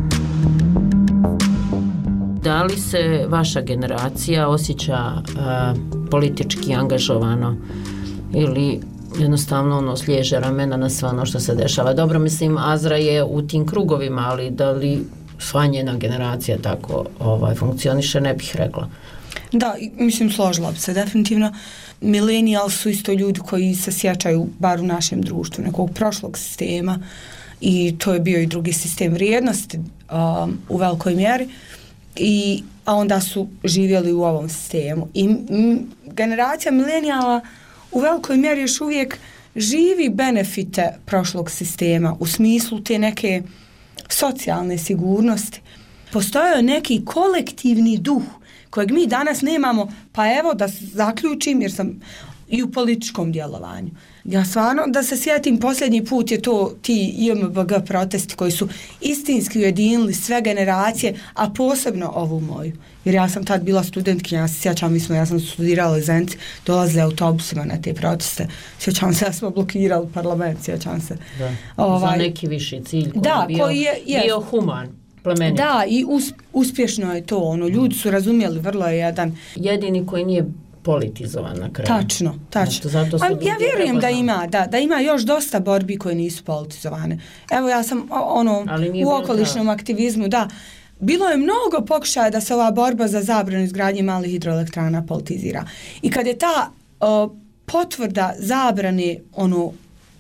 Speaker 1: Da li se vaša generacija osjeća uh, politički angažovano ili jednostavno ono sliježe ramena na sve ono što se dešava? Dobro, mislim, Azra je u tim krugovima, ali da li sva njena generacija tako ovaj, funkcioniše, ne bih rekla.
Speaker 2: Da, mislim, složila bi se definitivno. Millennials su isto ljudi koji se sjećaju, bar u našem društvu, nekog prošlog sistema, i to je bio i drugi sistem vrijednosti um, u velikoj mjeri, i, a onda su živjeli u ovom sistemu. I m, generacija milenijala u velikoj mjeri još uvijek živi benefite prošlog sistema u smislu te neke socijalne sigurnosti. Postojao je neki kolektivni duh kojeg mi danas nemamo, pa evo da zaključim jer sam i u političkom djelovanju. Ja stvarno da se sjetim, posljednji put je to ti I M B G protesti koji su istinski ujedinili sve generacije, a posebno ovu moju. Jer ja sam tad bila studentkinja, ja se sjećam, mi smo, ja sam studirala u Zenci, dolazile autobusima na te proteste. Sjećam se, ja smo blokirali parlament, sjećam se.
Speaker 1: Da,
Speaker 2: ovaj,
Speaker 1: za neki viši cilj koji
Speaker 2: da,
Speaker 1: je bio,
Speaker 2: koji je, je,
Speaker 1: bio human. Plemenit.
Speaker 2: Da, i us, uspješno je to, ono, ljudi su razumjeli, vrlo je jedan...
Speaker 1: Jedini koji nije politizovan na kraju.
Speaker 2: Tačno, tačno.
Speaker 1: Zato, zato
Speaker 2: A, ja vjerujem da ima, da, da ima još dosta borbi koje nisu politizovane. Evo ja sam ono u okolišnom da. aktivizmu, da, bilo je mnogo pokušaja da se ova borba za zabranu izgradnje malih hidroelektrana politizira. I kad je ta o, potvrda zabrane ono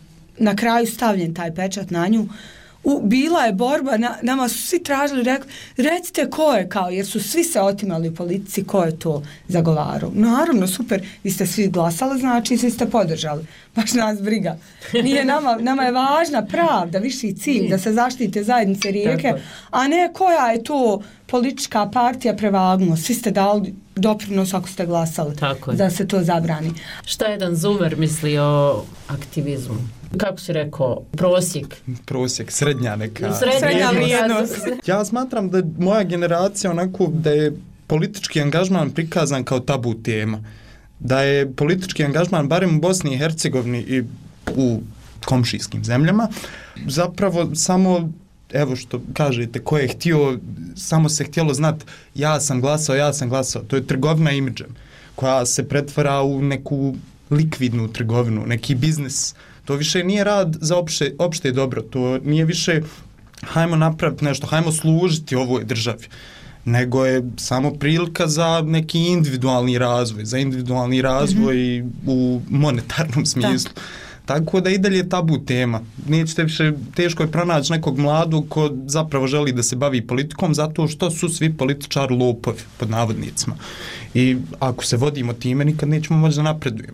Speaker 2: na kraju stavljen taj pečat na nju, U, bila je borba, na, nama su svi tražili, rek, recite ko je kao, jer su svi se otimali u politici, ko je to zagovarao. Naravno, super, vi ste svi glasali, znači svi ste podržali. Baš nas briga. Nije nama, nama je važna pravda, viši cilj, da se zaštite zajednice rijeke, a ne koja je to politička partija prevagnuo. Svi ste dali doprinos ako ste glasali da se to zabrani.
Speaker 1: Šta jedan Zumer misli o aktivizmu? Kako si rekao, prosjek?
Speaker 7: Prosjek, srednja neka.
Speaker 2: Srednja vrijednost.
Speaker 7: Ja smatram da moja generacija onako da je politički angažman prikazan kao tabu tema. Da je politički angažman, barem u Bosni i Hercegovini i u komšijskim zemljama, zapravo samo, evo što kažete, ko je htio, samo se htjelo znati ja sam glasao, ja sam glasao. To je trgovina imidžem koja se pretvara u neku likvidnu trgovinu, neki biznis. To više nije rad za opšte, opšte dobro, to nije više hajmo napraviti nešto, hajmo služiti ovoj državi, nego je samo prilika za neki individualni razvoj, za individualni razvoj mm-hmm. u monetarnom smislu. Da. Tako da i dalje tabu tema. Nećete više, teško je pronaći nekog mladog ko zapravo želi da se bavi politikom, zato što su svi političari lopovi, pod navodnicima. I ako se vodimo time, nikad nećemo moći da napredujemo.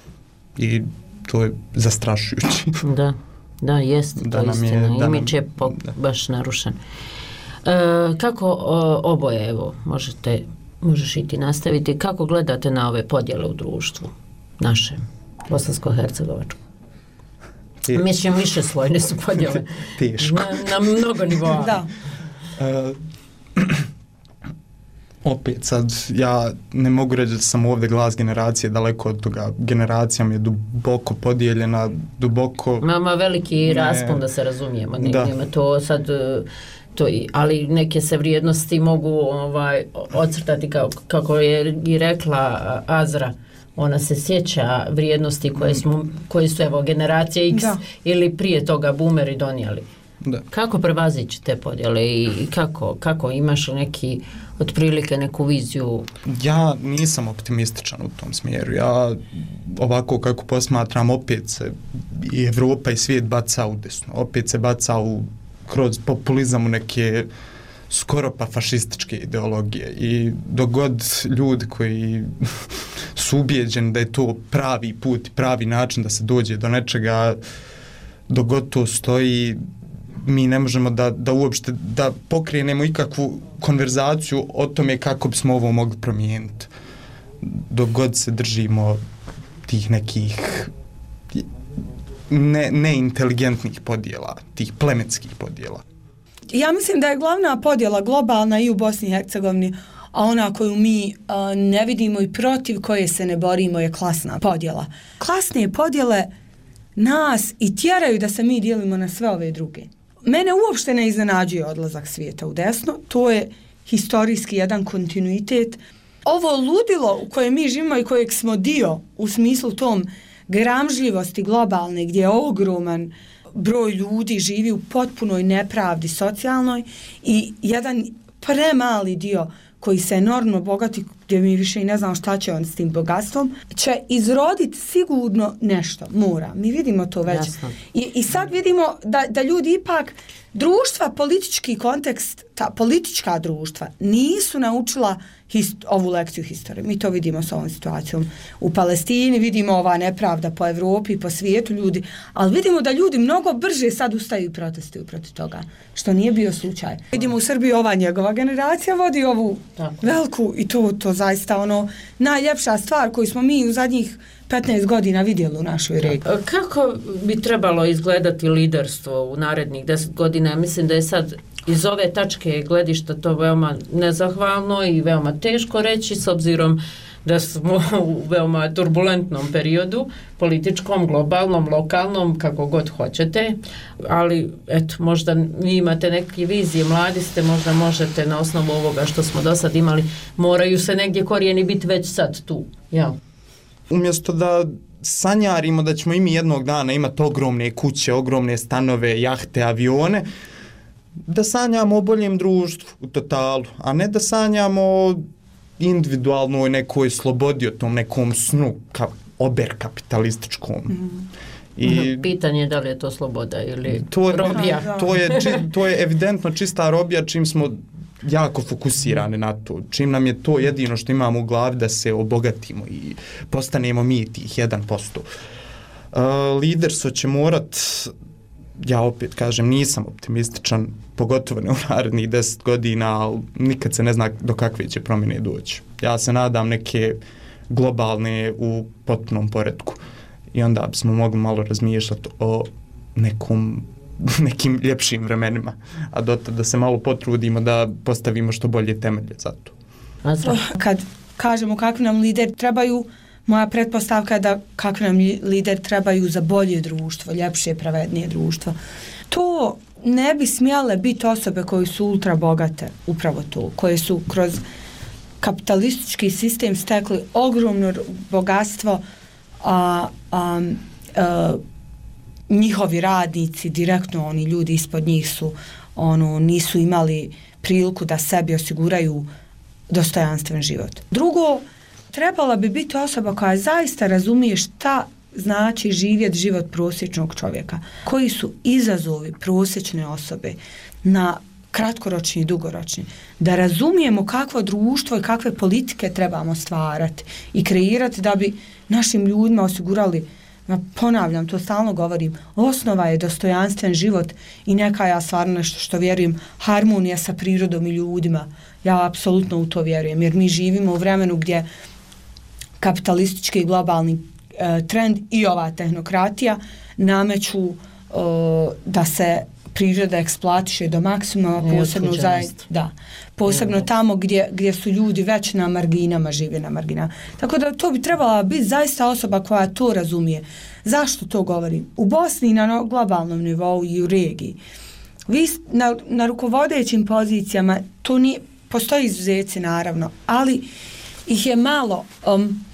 Speaker 7: I to je zastrašujući.
Speaker 1: Da, da, jest, to istina. Imidž je po, baš narušen. E, kako o, oboje, evo, možete, možeš i ti nastaviti, kako gledate na ove podjele u društvu našem, bosansko-hercegovačkom? Mislim, više slojne su podjele.
Speaker 7: Teško.
Speaker 1: Na, na mnogo nivoa.
Speaker 2: Da.
Speaker 7: E, opet sad, ja ne mogu reći da sam ovdje glas generacije, daleko od toga. Generacija mi je duboko podijeljena, duboko...
Speaker 1: Mama veliki raspon, da se razumijemo. Ne, da. Nema to sad... To i, ali neke se vrijednosti mogu ovaj ocrtati kao, kako je i rekla Azra, ona se sjeća vrijednosti koje, smo, koje su evo generacije X da. Ili prije toga boomeri donijeli. Da. Kako prevazići te podjele i kako, kako imaš neki otprilike neku viziju?
Speaker 7: Ja nisam optimističan u tom smjeru. Ja ovako kako posmatram, opet se i Evropa i svijet baca u desno. Opet se baca u kroz populizam u neke skoro pa fašističke ideologije i dogod ljudi koji su ubijeđeni da je to pravi put, pravi način da se dođe do nečega, dogod to stoji, mi ne možemo da, da uopšte da pokrenemo ikakvu konverzaciju o tome kako bismo ovo mogli promijeniti. Dogod se držimo tih nekih ne, neinteligentnih podjela, tih plemenskih podjela.
Speaker 2: Ja mislim da je glavna podjela globalna i u Bosni i Hercegovini, a ona koju mi uh, ne vidimo i protiv koje se ne borimo je klasna podjela. Klasne podjele nas i tjeraju da se mi dijelimo na sve ove druge. Mene uopšte ne iznenađuje odlazak svijeta u desno, to je historijski jedan kontinuitet. Ovo ludilo u kojem mi živimo i kojeg smo dio u smislu tom gramžljivosti globalne, gdje je ogroman broj ljudi živi u potpunoj nepravdi socijalnoj i jedan premali dio koji se enormno bogati gdje mi više i ne znam šta će on s tim bogatstvom, će izroditi sigurno nešto, mora. Mi vidimo to već. I, i sad vidimo da, da ljudi ipak, društva, politički kontekst, ta politička društva nisu naučila hist, ovu lekciju historije. Mi to vidimo s ovom situacijom u Palestini, vidimo ova nepravda po Evropi, po svijetu ljudi, ali vidimo da ljudi mnogo brže sad ustaju i protestuju protiv toga, što nije bio slučaj. Vidimo u Srbiji ova njegova generacija vodi ovu Tako. veliku i to, to zaista ono najljepša stvar koju smo mi u zadnjih petnaest godina vidjeli u našoj regiji.
Speaker 1: Kako bi trebalo izgledati liderstvo u narednih deset godina? Ja mislim da je sad iz ove tačke gledišta to veoma nezahvalno i veoma teško reći s obzirom da smo u veoma turbulentnom periodu, političkom, globalnom, lokalnom, kako god hoćete, ali eto, možda vi imate neke vizije, mladi ste, možda možete na osnovu ovoga što smo do sad imali, moraju se negdje korijeni biti već sad tu, ja.
Speaker 7: Umjesto da sanjarimo da ćemo i mi jednog dana imati ogromne kuće, ogromne stanove, jahte, avione, da sanjamo o boljem društvu u totalu, a ne da sanjamo o individualnoj nekoj slobodi, o tom nekom snu, ka, oberkapitalističkom.
Speaker 1: Mm.
Speaker 7: I
Speaker 1: pitanje je da li je to sloboda ili
Speaker 7: to,
Speaker 1: robija.
Speaker 7: To je, či, to je evidentno čista robija čim smo jako fokusirani na to. Čim nam je to jedino što imamo u glavi da se obogatimo i postanemo mi tih jedan posto. Uh, liderstvo će morat, ja opet kažem, nisam optimističan, pogotovo ne u narednih deset godina, ali nikad se ne zna do kakve će promjene doći. Ja se nadam neke globalne u potpunom poretku i onda bismo mogli malo razmišljati o nekom nekim ljepšim vremenima, a dotad da se malo potrudimo da postavimo što bolje temelje za to.
Speaker 2: Kad kažemo kakvi nam lider trebaju, moja pretpostavka je da kakvi nam lider trebaju za bolje društvo, ljepše, pravednije društvo. To ne bi smjele biti osobe koje su ultra bogate, upravo to, koje su kroz kapitalistički sistem stekli ogromno bogatstvo, a, a, a njihovi radnici, direktno oni ljudi ispod njih su, ono, nisu imali priliku da sebi osiguraju dostojanstven život. Drugo, trebala bi biti osoba koja zaista razumije šta znači živjeti život prosječnog čovjeka. Koji su izazovi prosječne osobe na kratkoročni i dugoročni. Da razumijemo kakvo društvo i kakve politike trebamo stvarati i kreirati da bi našim ljudima osigurali, ja ponavljam, to stalno govorim, osnova je dostojanstven život i neka, ja stvarno nešto što vjerujem, harmonija sa prirodom i ljudima. Ja apsolutno u to vjerujem, jer mi živimo u vremenu gdje kapitalistički i globalni e, trend i ova tehnokratija nameću e, da se priroda eksploatiše do maksimuma, posebno, zaj, da, posebno tamo gdje, gdje su ljudi već na marginama, žive na marginama. Tako da to bi trebala biti zaista osoba koja to razumije. Zašto to govorim? U Bosni na globalnom nivou i u regiji, vi na, na rukovodećim pozicijama, to nije, postoji izuzeci naravno, ali ih je malo. Um,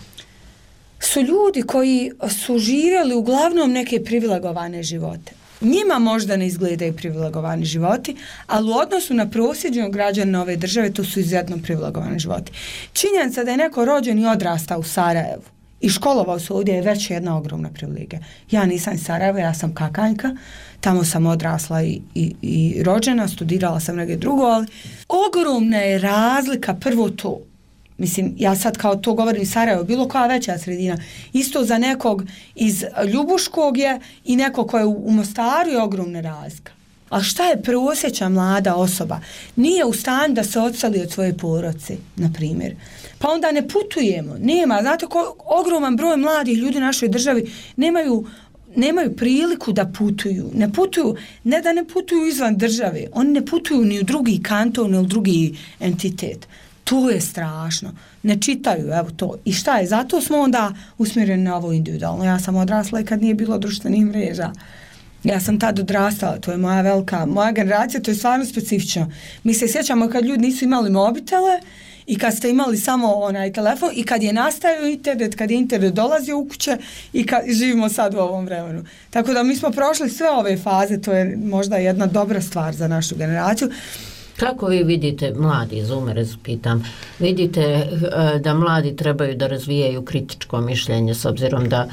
Speaker 2: su ljudi koji su živjeli uglavnom neke privilegovane živote. Njima možda ne izgledaju privilegovani životi, ali u odnosu na prosječnog građana ove države to su izuzetno privilegovani životi. Činjenica da je neko rođen i odrastao u Sarajevu i školovao se ovdje je već jedna ogromna privilegija. Ja nisam iz Sarajeva, ja sam Kakanjka, tamo sam odrasla i, i, i rođena, studirala sam negdje drugo, ali ogromna je razlika, prvo to. Mislim, ja sad kao to govorim Sarajevo, bilo koja veća sredina, isto za nekog iz Ljubuškog je i neko ko je u, u Mostaru je ogromna razlika. A šta je prosječna mlada osoba? Nije u stanju da se odseli od svoje porodice, na primjer. Pa onda ne putujemo, nema, znate ko, ogroman broj mladih ljudi u našoj državi nemaju, nemaju priliku da putuju. Ne putuju, ne da ne putuju izvan države, oni ne putuju ni u drugi kanton, ni u drugi entitet. To je strašno. Ne čitaju, evo to. I šta je? Zato smo onda usmjereni na ovo individualno. Ja sam odrasla i kad nije bilo društvenih mreža. Ja sam tad odrastala, to je moja velika, moja generacija, to je stvarno specifično. Mi se sjećamo kad ljudi nisu imali mobitele i kad ste imali samo onaj telefon i kad je nastajao internet, kad je internet dolazio u kuće i kad živimo sad u ovom vremenu. Tako da mi smo prošli sve ove faze, to je možda jedna dobra stvar za našu generaciju.
Speaker 1: Kako vi vidite, mladi zoomere, pitam, vidite da mladi trebaju da razvijaju kritičko mišljenje s obzirom da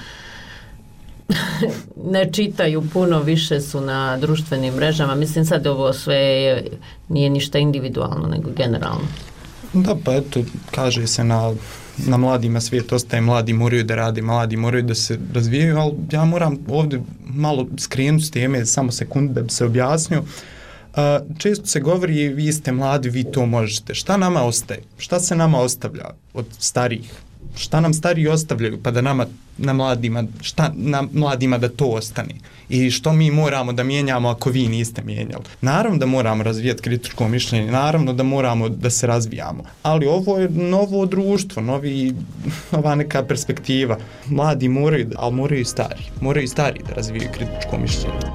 Speaker 1: ne čitaju puno, više su na društvenim mrežama. Mislim sad ovo sve nije ništa individualno, nego generalno.
Speaker 7: Da, pa eto, kaže se na, na mladima svijet ostaje, mladi moraju da rade, mladi moraju da se razvijaju, ali ja moram ovdje malo skrenuti s teme, samo sekundu da bi se objasnio. Uh, često se govori, vi ste mladi, vi to možete. Šta nama ostaje? Šta se nama ostavlja od starijih? Šta nam stariji ostavljaju pa da nama, na mladima, šta na mladima da to ostane? I što mi moramo da mijenjamo ako vi niste mijenjali? Naravno da moramo razvijati kritičko mišljenje, naravno da moramo da se razvijamo, ali ovo je novo društvo, novi, nova neka perspektiva. Mladi moraju, ali moraju i stari, moraju i stari da razvijaju kritičko mišljenje.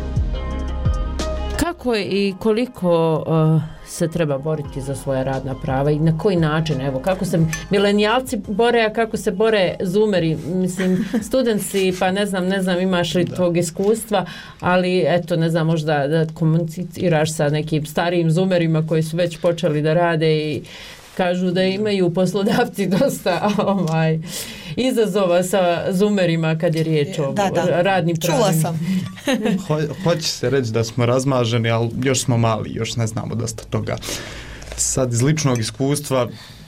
Speaker 1: Kako i koliko uh, se treba boriti za svoja radna prava i na koji način, evo, kako se milenijalci bore, a kako se bore zoomeri, mislim, studenti, pa ne znam, ne znam, imaš li tvog iskustva, ali eto, ne znam, možda da komuniciraš sa nekim starijim zoomerima koji su već počeli da rade i kažu da imaju poslodavci dosta ovaj, izazova sa zoomerima kad je riječ o
Speaker 2: da, da.
Speaker 1: radnim pravima.
Speaker 2: Čula sam.
Speaker 7: Ho, hoće se reći da smo razmaženi, ali još smo mali, još ne znamo dosta toga. Sad iz ličnog iskustva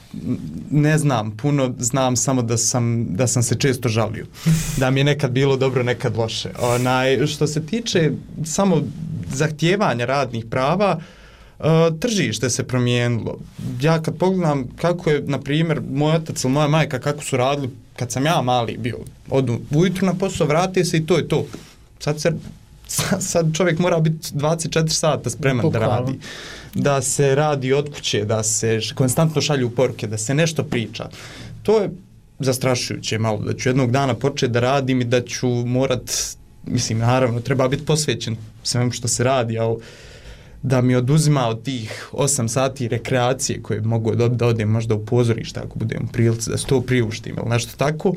Speaker 7: ne znam puno, znam samo da sam, da sam se često žalio. Da mi je nekad bilo dobro, nekad loše. Onaj, što se tiče samo zahtijevanja radnih prava, Uh, tržište se promijenilo. Ja kad pogledam kako je, na primjer, moj otac ili moja majka, kako su radili kad sam ja mali bio, odu ujutru na posao, vrati se i to je to. Sad, se, sad čovjek mora biti dvadeset četiri sata spreman Bukvalno. da radi. Da se radi od kuće, da se konstantno šalju poruke, da se nešto priča. To je zastrašujuće malo, da ću jednog dana početi da radim i da ću morat, mislim, naravno, treba biti posvećen svemu što se radi, ali da mi oduzima od tih osam sati rekreacije koje mogu dobiti da odem možda u pozorište ako budem u prilici da se to priuštim ili nešto tako,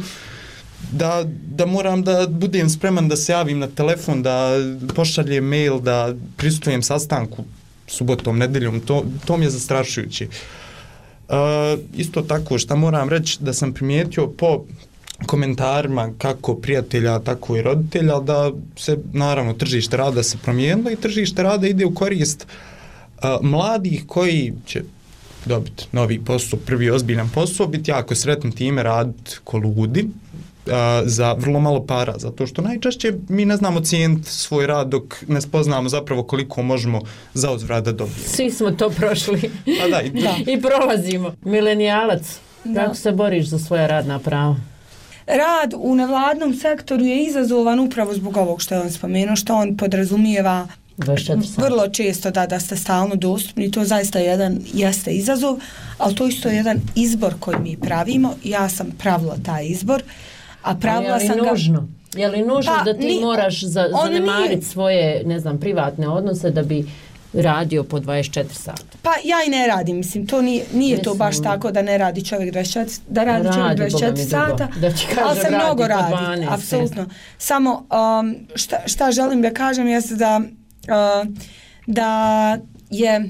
Speaker 7: da, da moram da budem spreman da se javim na telefon, da pošaljem mail, da prisustujem sastanku subotom, nedeljom, to, to mi je zastrašujuće. Uh, isto tako što moram reći da sam primijetio po komentarima kako prijatelja, tako i roditelja, da se naravno tržište rada se promijenilo i tržište rada ide u korist uh, mladih koji će dobiti novi posao, prvi ozbiljan posao, biti jako sretni time, raditi ko ludi uh, za vrlo malo para, zato što najčešće mi ne znamo cijeniti svoj rad dok ne spoznamo zapravo koliko možemo za uzvrat da dobijemo.
Speaker 1: Svi smo to prošli.
Speaker 7: A da, i,
Speaker 1: da. I prolazimo. Milenijalac, da. Kako se boriš za svoja radna prava?
Speaker 2: Rad u nevladnom sektoru je izazovan upravo zbog ovog što je on spomenuo, što on podrazumijeva vrlo često da, da ste stalno dostupni. To zaista jedan jeste izazov, ali to isto je jedan izbor koji mi pravimo. Ja sam pravila taj izbor, a pravila sam ga...
Speaker 1: nužno? Je li nužno
Speaker 2: pa,
Speaker 1: da ti
Speaker 2: ni,
Speaker 1: moraš za, zanemariti nije... svoje, ne znam, privatne odnose da bi radio po dvadeset četiri sata?
Speaker 2: Pa ja i ne radim, mislim, to nije, nije to baš tako da ne radi čovjek dvadeset četiri, da radi, radi čovjek dvadeset četiri sata,
Speaker 1: da
Speaker 2: ali se mnogo radi, apsolutno. Samo um, šta, šta želim da kažem jeste da, uh, da je,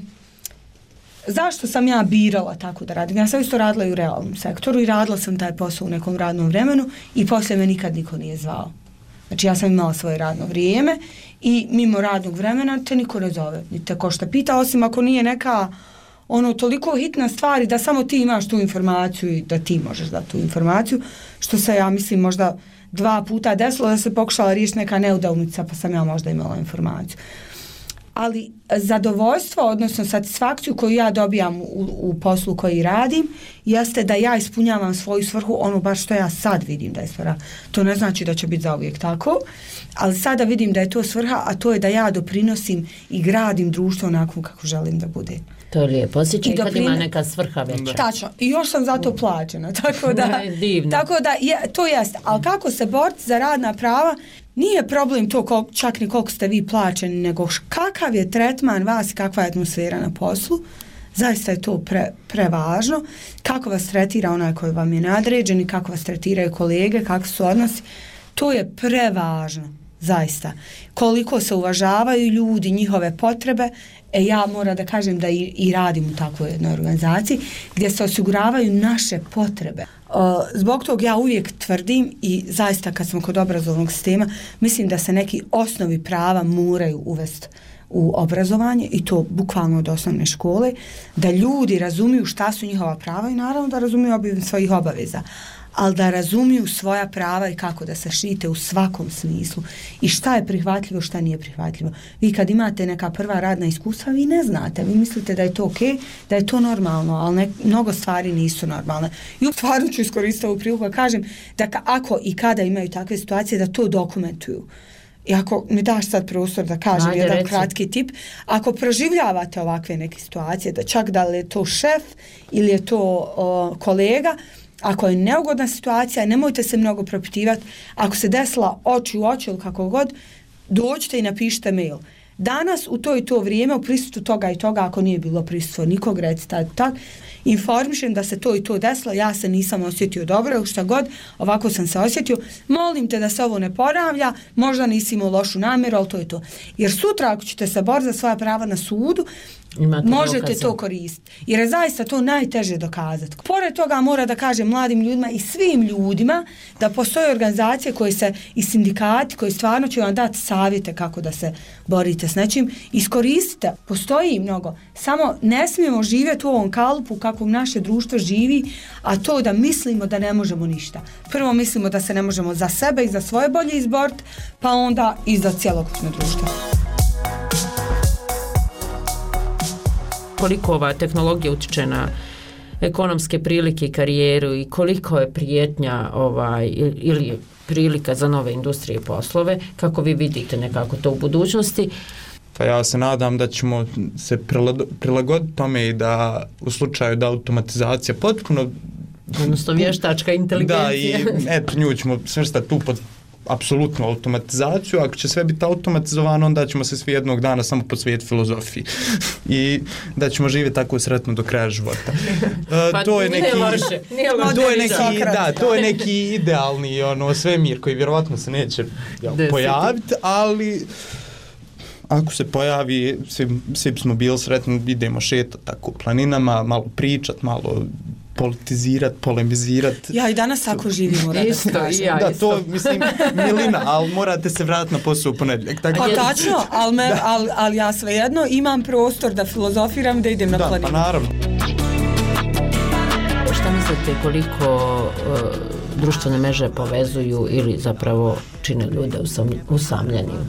Speaker 2: zašto sam ja birala tako da radim? Ja sam isto radila i u realnom sektoru i radila sam taj posao u nekom radnom vremenu i poslije me nikad niko nije zvao. Znači ja sam imala svoje radno vrijeme i mimo radnog vremena te niko ne zove, ni te ko šta pita, osim ako nije neka ono toliko hitna stvar da samo ti imaš tu informaciju i da ti možeš dati tu informaciju, što se ja mislim možda dva puta desilo da se pokušala riješiti neka neudavnica pa sam ja možda imala informaciju. Ali zadovoljstvo, odnosno satisfakciju koju ja dobijam u, u poslu koji radim, jeste da ja ispunjavam svoju svrhu, ono baš što ja sad vidim da je svrha. To ne znači da će biti zauvijek tako, ali sada vidim da je to svrha, a to je da ja doprinosim i gradim društvo onako kako želim da bude.
Speaker 1: To je lijepo, osjećaj kad doprin... ima neka svrha veća.
Speaker 2: Tačno, i još sam zato plaćena, tako da, tako da je, to jeste. Ali kako se boriti za radna prava, nije problem to kol, čak ni koliko ste vi plaćeni, nego kakav je tretman vas i kakva je atmosfera na poslu. Zaista je to pre, prevažno. Kako vas tretira onaj koji vam je nadređen i kako vas tretiraju kolege, kako su odnosi. To je prevažno, zaista. Koliko se uvažavaju ljudi, njihove potrebe. E ja moram da kažem da i, i radim u takvoj jednoj organizaciji gdje se osiguravaju naše potrebe. O, zbog tog ja uvijek tvrdim i zaista kad smo kod obrazovnog sistema, mislim da se neki osnovi prava moraju uvesti u obrazovanje i to bukvalno od osnovne škole, da ljudi razumiju šta su njihova prava i naravno da razumiju obim svojih obaveza, ali da razumiju svoja prava i kako da se štite u svakom smislu i šta je prihvatljivo, šta nije prihvatljivo. Vi kad imate neka prva radna iskustva, vi ne znate, vi mislite da je to okej, da je to normalno, ali ne, mnogo stvari nisu normalne. I stvarno ću iskoristiti ovu priliku da kažem da ka, ako i kada imaju takve situacije, da to dokumentuju. I ako mi daš sad prostor da kažem Ajde, jedan reci. kratki tip, ako proživljavate ovakve neke situacije, da čak da li je to šef ili je to o, kolega, ako je neugodna situacija, nemojte se mnogo propitivati. Ako se desila oči u oči ili kako god, dođite i napišite mail. Danas u to i to vrijeme u prisustvu toga i toga, ako nije bilo prisustvo nikog, recite tak, informišem da se to i to desilo, ja se nisam osjetio dobro, šta god, ovako sam se osjetio, molim te da se ovo ne ponavlja, možda nisi imao lošu namjeru, ali to je to. Jer sutra ako ćete se boriti za svoja prava na sudu, Imate možete dokaze. To koristiti. Jer je zaista to najteže dokazati. Pored toga mora da kažem mladim ljudima i svim ljudima da postoje organizacije koje se i sindikati koji stvarno će vam dati savjete kako da se borite s nečim. Iskoristite. Postoji mnogo. Samo ne smijemo živjeti u ovom kalupu kako naše društvo živi, a to da mislimo da ne možemo ništa. Prvo mislimo da se ne možemo za sebe i za svoje bolje izboriti, pa onda i za cjelokupno društvo.
Speaker 1: Koliko ova tehnologija utiče na ekonomske prilike i karijeru i koliko je prijetnja ovaj, ili prilika za nove industrije i poslove, kako vi vidite nekako to u budućnosti?
Speaker 7: Pa ja se nadam da ćemo se prilagoditi tome i da u slučaju da automatizacija potpuno...
Speaker 1: Odnosno vještačka inteligencija.
Speaker 7: Da, i eto, nju ćemo svrstati tu pod apsolutnu automatizaciju. Ako će sve biti automatizovano, onda ćemo se svi jednog dana samo posvetiti filozofiji i da ćemo živjeti tako sretno do kraja života. Uh,
Speaker 1: pa
Speaker 7: to je neki,
Speaker 1: loše,
Speaker 7: to je neki, da, to je neki idealni ono svemir koji vjerovatno se neće ja, pojaviti, ali ako se pojavi, svi, svi smo bili sretni, idemo šetati tako planinama, malo pričat, malo politizirati, polemizirati.
Speaker 2: Ja i danas tako živimo, rada
Speaker 1: isto, ja,
Speaker 7: da,
Speaker 1: isto.
Speaker 7: to, mislim, milina, ali morate se vratiti na posao u ponedjeljak.
Speaker 2: Pa tačno, ali al, al ja svejedno imam prostor da filozofiram, da idem na
Speaker 7: da,
Speaker 2: planinu.
Speaker 7: Da, pa naravno.
Speaker 1: Šta mislite koliko uh, društvene mreže povezuju ili zapravo čine ljude usam, usamljenim?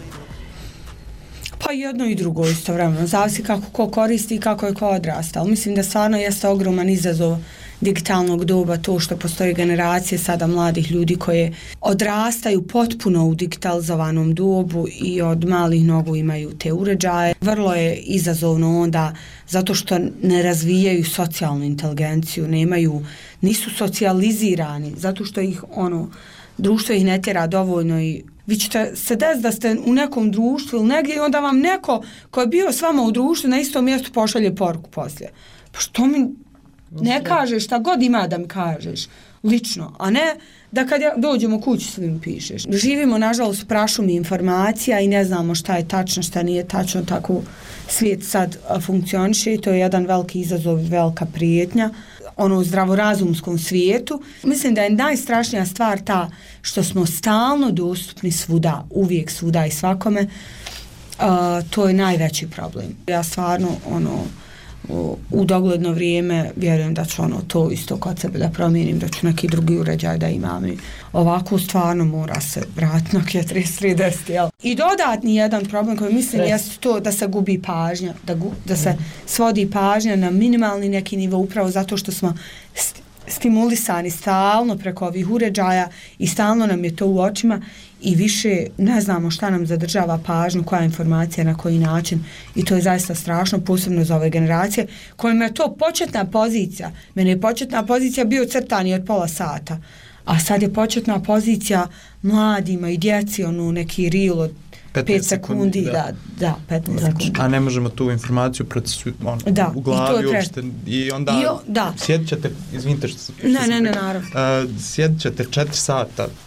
Speaker 2: Pa jedno i drugo istovremeno, zavisi kako ko koristi i kako je ko odrasta, ali mislim da stvarno jeste ogroman izazov digitalnog doba to što postoje generacije sada mladih ljudi koje odrastaju potpuno u digitalizovanom dobu i od malih nogu imaju te uređaje. Vrlo je izazovno onda zato što ne razvijaju socijalnu inteligenciju, nemaju, nisu socijalizirani, zato što ih ono, društvo ih ne tjera dovoljno i vi ćete se desiti da ste u nekom društvu ili negdje i onda vam neko ko je bio s vama u društvu na istom mjestu pošalje poruku poslije. Pa što mi ne kažeš, šta god ima da mi kažeš lično, a ne da kad ja dođemo kući svim pišeš. Živimo nažalost u prašumi informacija i ne znamo šta je tačno, šta nije tačno, tako svijet sad funkcioniše i to je jedan veliki izazov, velika prijetnja ono zdravorazumskom svijetu. Mislim da je najstrašnija stvar ta što smo stalno dostupni svuda, uvijek svuda i svakome. Uh, to je najveći problem. Ja stvarno ono u, u dogledno vrijeme vjerujem da ću ono to isto kod sebe da promijenim, da ću neki drugi uređaj da imam i ovako stvarno mora se vratiti na trideset trideset, jel? I dodatni jedan problem koji mislim jeste to da se gubi pažnja, da, gu, da se svodi pažnja na minimalni neki nivo upravo zato što smo st- stimulisani stalno preko ovih uređaja i stalno nam je to u očima i više ne znamo šta nam zadržava pažnju, koja informacija, na koji način i to je zaista strašno, posebno za ove generacije kojima je to početna pozicija. Mene je početna pozicija bio crtani od pola sata, a sad je početna pozicija mladima i djeci, ono neki reel od pet sekundi, da, da, da petnaest sekundi.
Speaker 7: A ne možemo tu informaciju procesu, ono,
Speaker 2: da,
Speaker 7: u glavi
Speaker 2: i
Speaker 7: uopšte. I onda I o, da. sjedit ćete, izvinite što, što
Speaker 2: ne, ne, ne, naravno.
Speaker 7: Uh, sjedit ćete četiri sata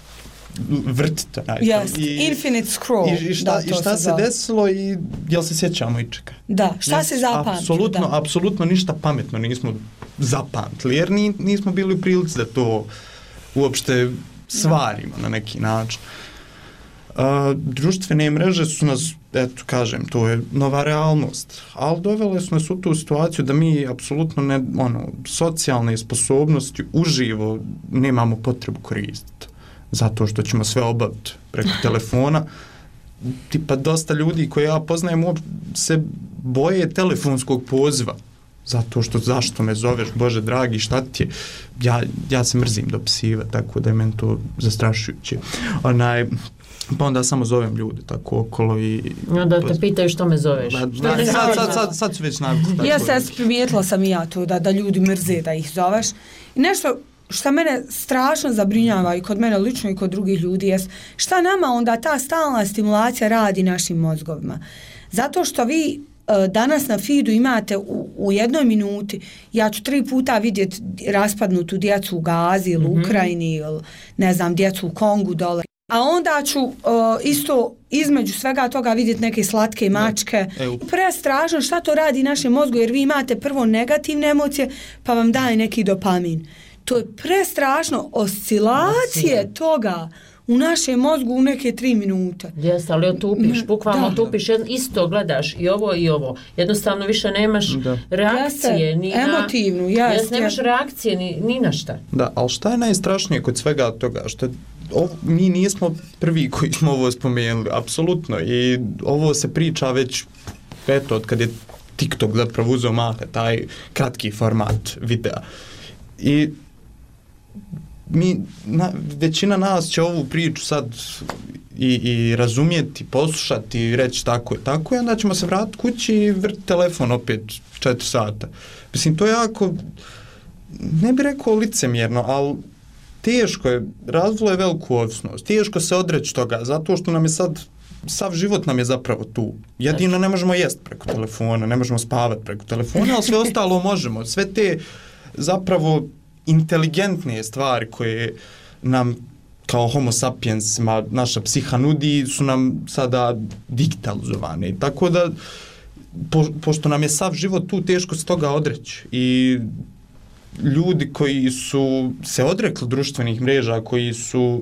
Speaker 7: vrtiti.
Speaker 2: Yes, infinite scroll.
Speaker 7: I, i šta,
Speaker 2: da,
Speaker 7: i šta se, se desilo i jel se sjećamo ičega?
Speaker 2: Da, šta yes, se zapamtilo?
Speaker 7: Apsolutno,
Speaker 2: da.
Speaker 7: apsolutno ništa pametno nismo zapamtili, jer ni, nismo bili u prilici da to uopšte svarimo da. na neki način. Uh, društvene mreže su nas, eto kažem, to je nova realnost, ali dovele su nas u tu situaciju da mi apsolutno ne, ono, socijalne sposobnosti uživo nemamo potrebu koristiti. Zato što ćemo sve obaviti preko telefona. Tipa dosta ljudi koje ja poznajem se boje telefonskog poziva. Zato što zašto me zoveš, Bože dragi, šta ti je? Ja, ja se mrzim do psiva, tako da je meni to zastrašujuće. Onaj, pa onda samo zovem ljude tako okolo i...
Speaker 1: Onda te pitaju što me zoveš.
Speaker 7: Da, da, sad, sad, sad, sad, sad su već navikli.
Speaker 2: Ja se primijetila sam i ja to, da, da ljudi mrze da ih zoveš. I nešto što mene strašno zabrinjava i kod mene lično i kod drugih ljudi je šta nama onda ta stalna stimulacija radi našim mozgovima. Zato što vi danas na feedu imate u, u jednoj minuti, ja ću tri puta vidjeti raspadnutu djecu u Gazi ili mm-hmm. Ukrajini ili ne znam, djecu u Kongu dole. A onda ću uh, isto između svega toga vidjeti neke slatke mačke. Prestrašno šta to radi našem mozgu, jer vi imate prvo negativne emocije pa vam daje neki dopamin. To je prestrašno, oscilacije toga u našem mozgu u neke tri minute.
Speaker 1: Jeste, ali otupiš, bukvalno otupiš, isto gledaš i ovo i ovo. Jednostavno više nemaš da. reakcije.
Speaker 2: Jeste,
Speaker 1: ni na,
Speaker 2: emotivnu, jeste.
Speaker 1: Jeste, nemaš reakcije ni, ni na šta.
Speaker 7: Da, ali šta je najstrašnije kod svega toga? Što ovo, mi nismo prvi koji smo ovo spomenuli, apsolutno. I ovo se priča već, eto, od kad je TikTok zapravo uzeo maha, taj kratki format videa. I mi, na, većina nas će ovu priču sad i, i razumjeti, poslušati i reći tako je, tako je, onda ćemo se vratiti kući i vrti telefon opet četiri sata. Mislim, to je jako, ne bih rekao licemjerno, ali teško je, razvilo je veliku ovisnost, teško se odreći toga, zato što nam je sad, sav život nam je zapravo tu. Jedino ne možemo jest preko telefona, ne možemo spavati preko telefona, ali sve ostalo možemo. Sve te zapravo inteligentne stvari koje nam kao homo sapiensima naša psiha nudi su nam sada digitalizovane. Tako da, po, pošto nam je sav život tu, teško se toga odreći. I ljudi koji su se odrekli društvenih mreža, koji su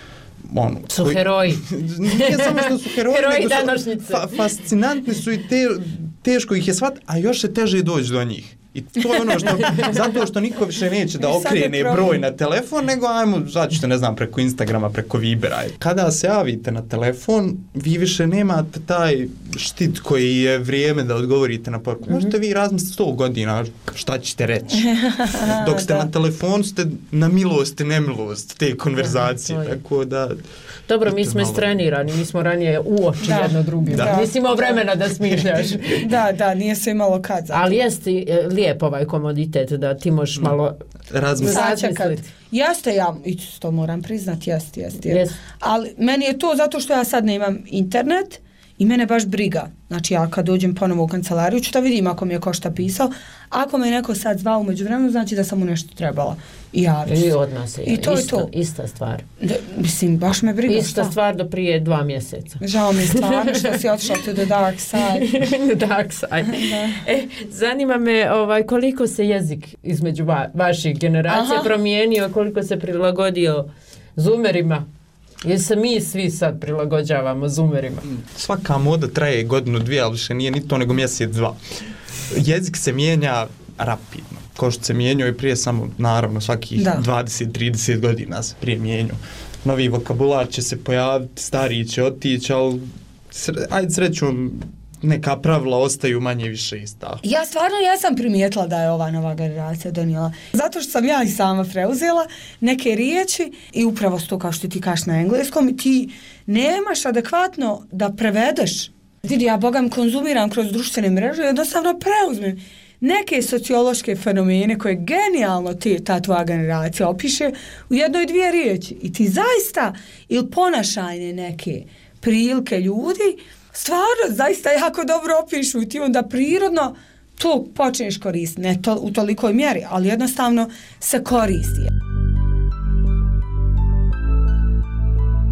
Speaker 7: ono,
Speaker 1: su
Speaker 7: koji,
Speaker 1: heroji.
Speaker 7: Nije samo što su heroji,
Speaker 1: heroji
Speaker 7: nego su fa, fascinantni su i te, teško ih je shvat, a još se teže doći do njih. I to je ono što, zato što niko više neće da okrene broj na telefon, nego ajmo, začete, ne znam, preko Instagrama, preko Vibera. Kada se javite na telefon, vi više nemate taj štit koji je vrijeme da odgovorite na poruku. Mm-hmm. Možete vi razmisliti sto godina šta ćete reći. Dok ste na telefonu, ste na milost i nemilost te konverzacije. Da, tako da...
Speaker 1: Dobro, mi smo istrenirani, mi smo ranije u oči da. jedno drugim. Da. Nisi imao vremena da smišljaš.
Speaker 2: Da, da, nije se imalo kad zato.
Speaker 1: Ali jeste lijep ovaj komoditet da ti možeš malo razmisliti.
Speaker 2: Jeste, ja to moram priznati, jeste, jeste. Jest. Ali meni je to zato što ja sad ne imam internet i mene baš briga. Znači ja kad dođem ponovo u kancelariju ću da vidim ako mi je ko šta pisao. Ako me neko sad zvao umeđu vremenu, znači da sam mu nešto trebala. I javiti se.
Speaker 1: I od nas je. I to isto, je to. Ista stvar.
Speaker 2: Da, mislim, baš me briga.
Speaker 1: Ista šta? Stvar do prije dva mjeseca.
Speaker 2: Žao mi stvarno što si otišla to the dark side.
Speaker 1: The dark side. E, zanima me ovaj, koliko se jezik između va, vaših generacija Aha. promijenio, koliko se prilagodio zoomerima. Jer se mi svi sad prilagođavamo zoomerima.
Speaker 7: Svaka moda traje godinu, dvije, ali više nije ni to nego mjesec, dva. Jezik se mijenja rapidno. Ko što se mijenjao i prije samo, naravno, svakih da. dvadeset do trideset godina se prije mijenjao. Novi vokabular će se pojaviti, stariji će otići, ali ajde srećom, neka pravila ostaju manje više ista.
Speaker 2: Ja stvarno ja sam primijetila da je ova nova generacija donijela. Zato što sam ja i sama preuzela neke riječi i upravo to kao što ti kažeš na engleskom, ti nemaš adekvatno da prevedeš. Vidi, ja bogam konzumiram kroz društvene mreže i jednostavno preuzmem neke sociološke fenomene koje genijalno ti, ta tvoja generacija opiše u jednoj dvije riječi. I ti zaista, ili ponašajne neke prilike ljudi, stvarno, zaista jako dobro opišu i ti onda prirodno to počneš koristiti. Ne to, u tolikoj mjeri, ali jednostavno se koristi.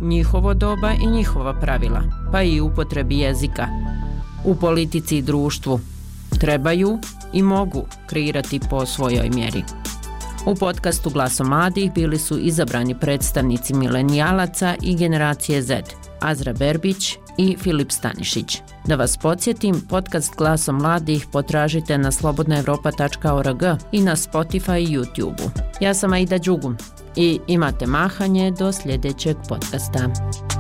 Speaker 1: njihovo doba i njihova pravila, pa i upotrebi jezika. U politici i društvu trebaju i mogu kreirati po svojoj mjeri. U podcastu Glasom mladih bili su izabrani predstavnici milenijalaca i generacije Z, Azra Berbić i Filip Stanišić. Da vas podsjetim, podcast Glasom mladih potražite na slobodna evropa tačka org i na Spotify i YouTube. Ja sam Aida Đugum i imate mahanje do sljedećeg podcasta.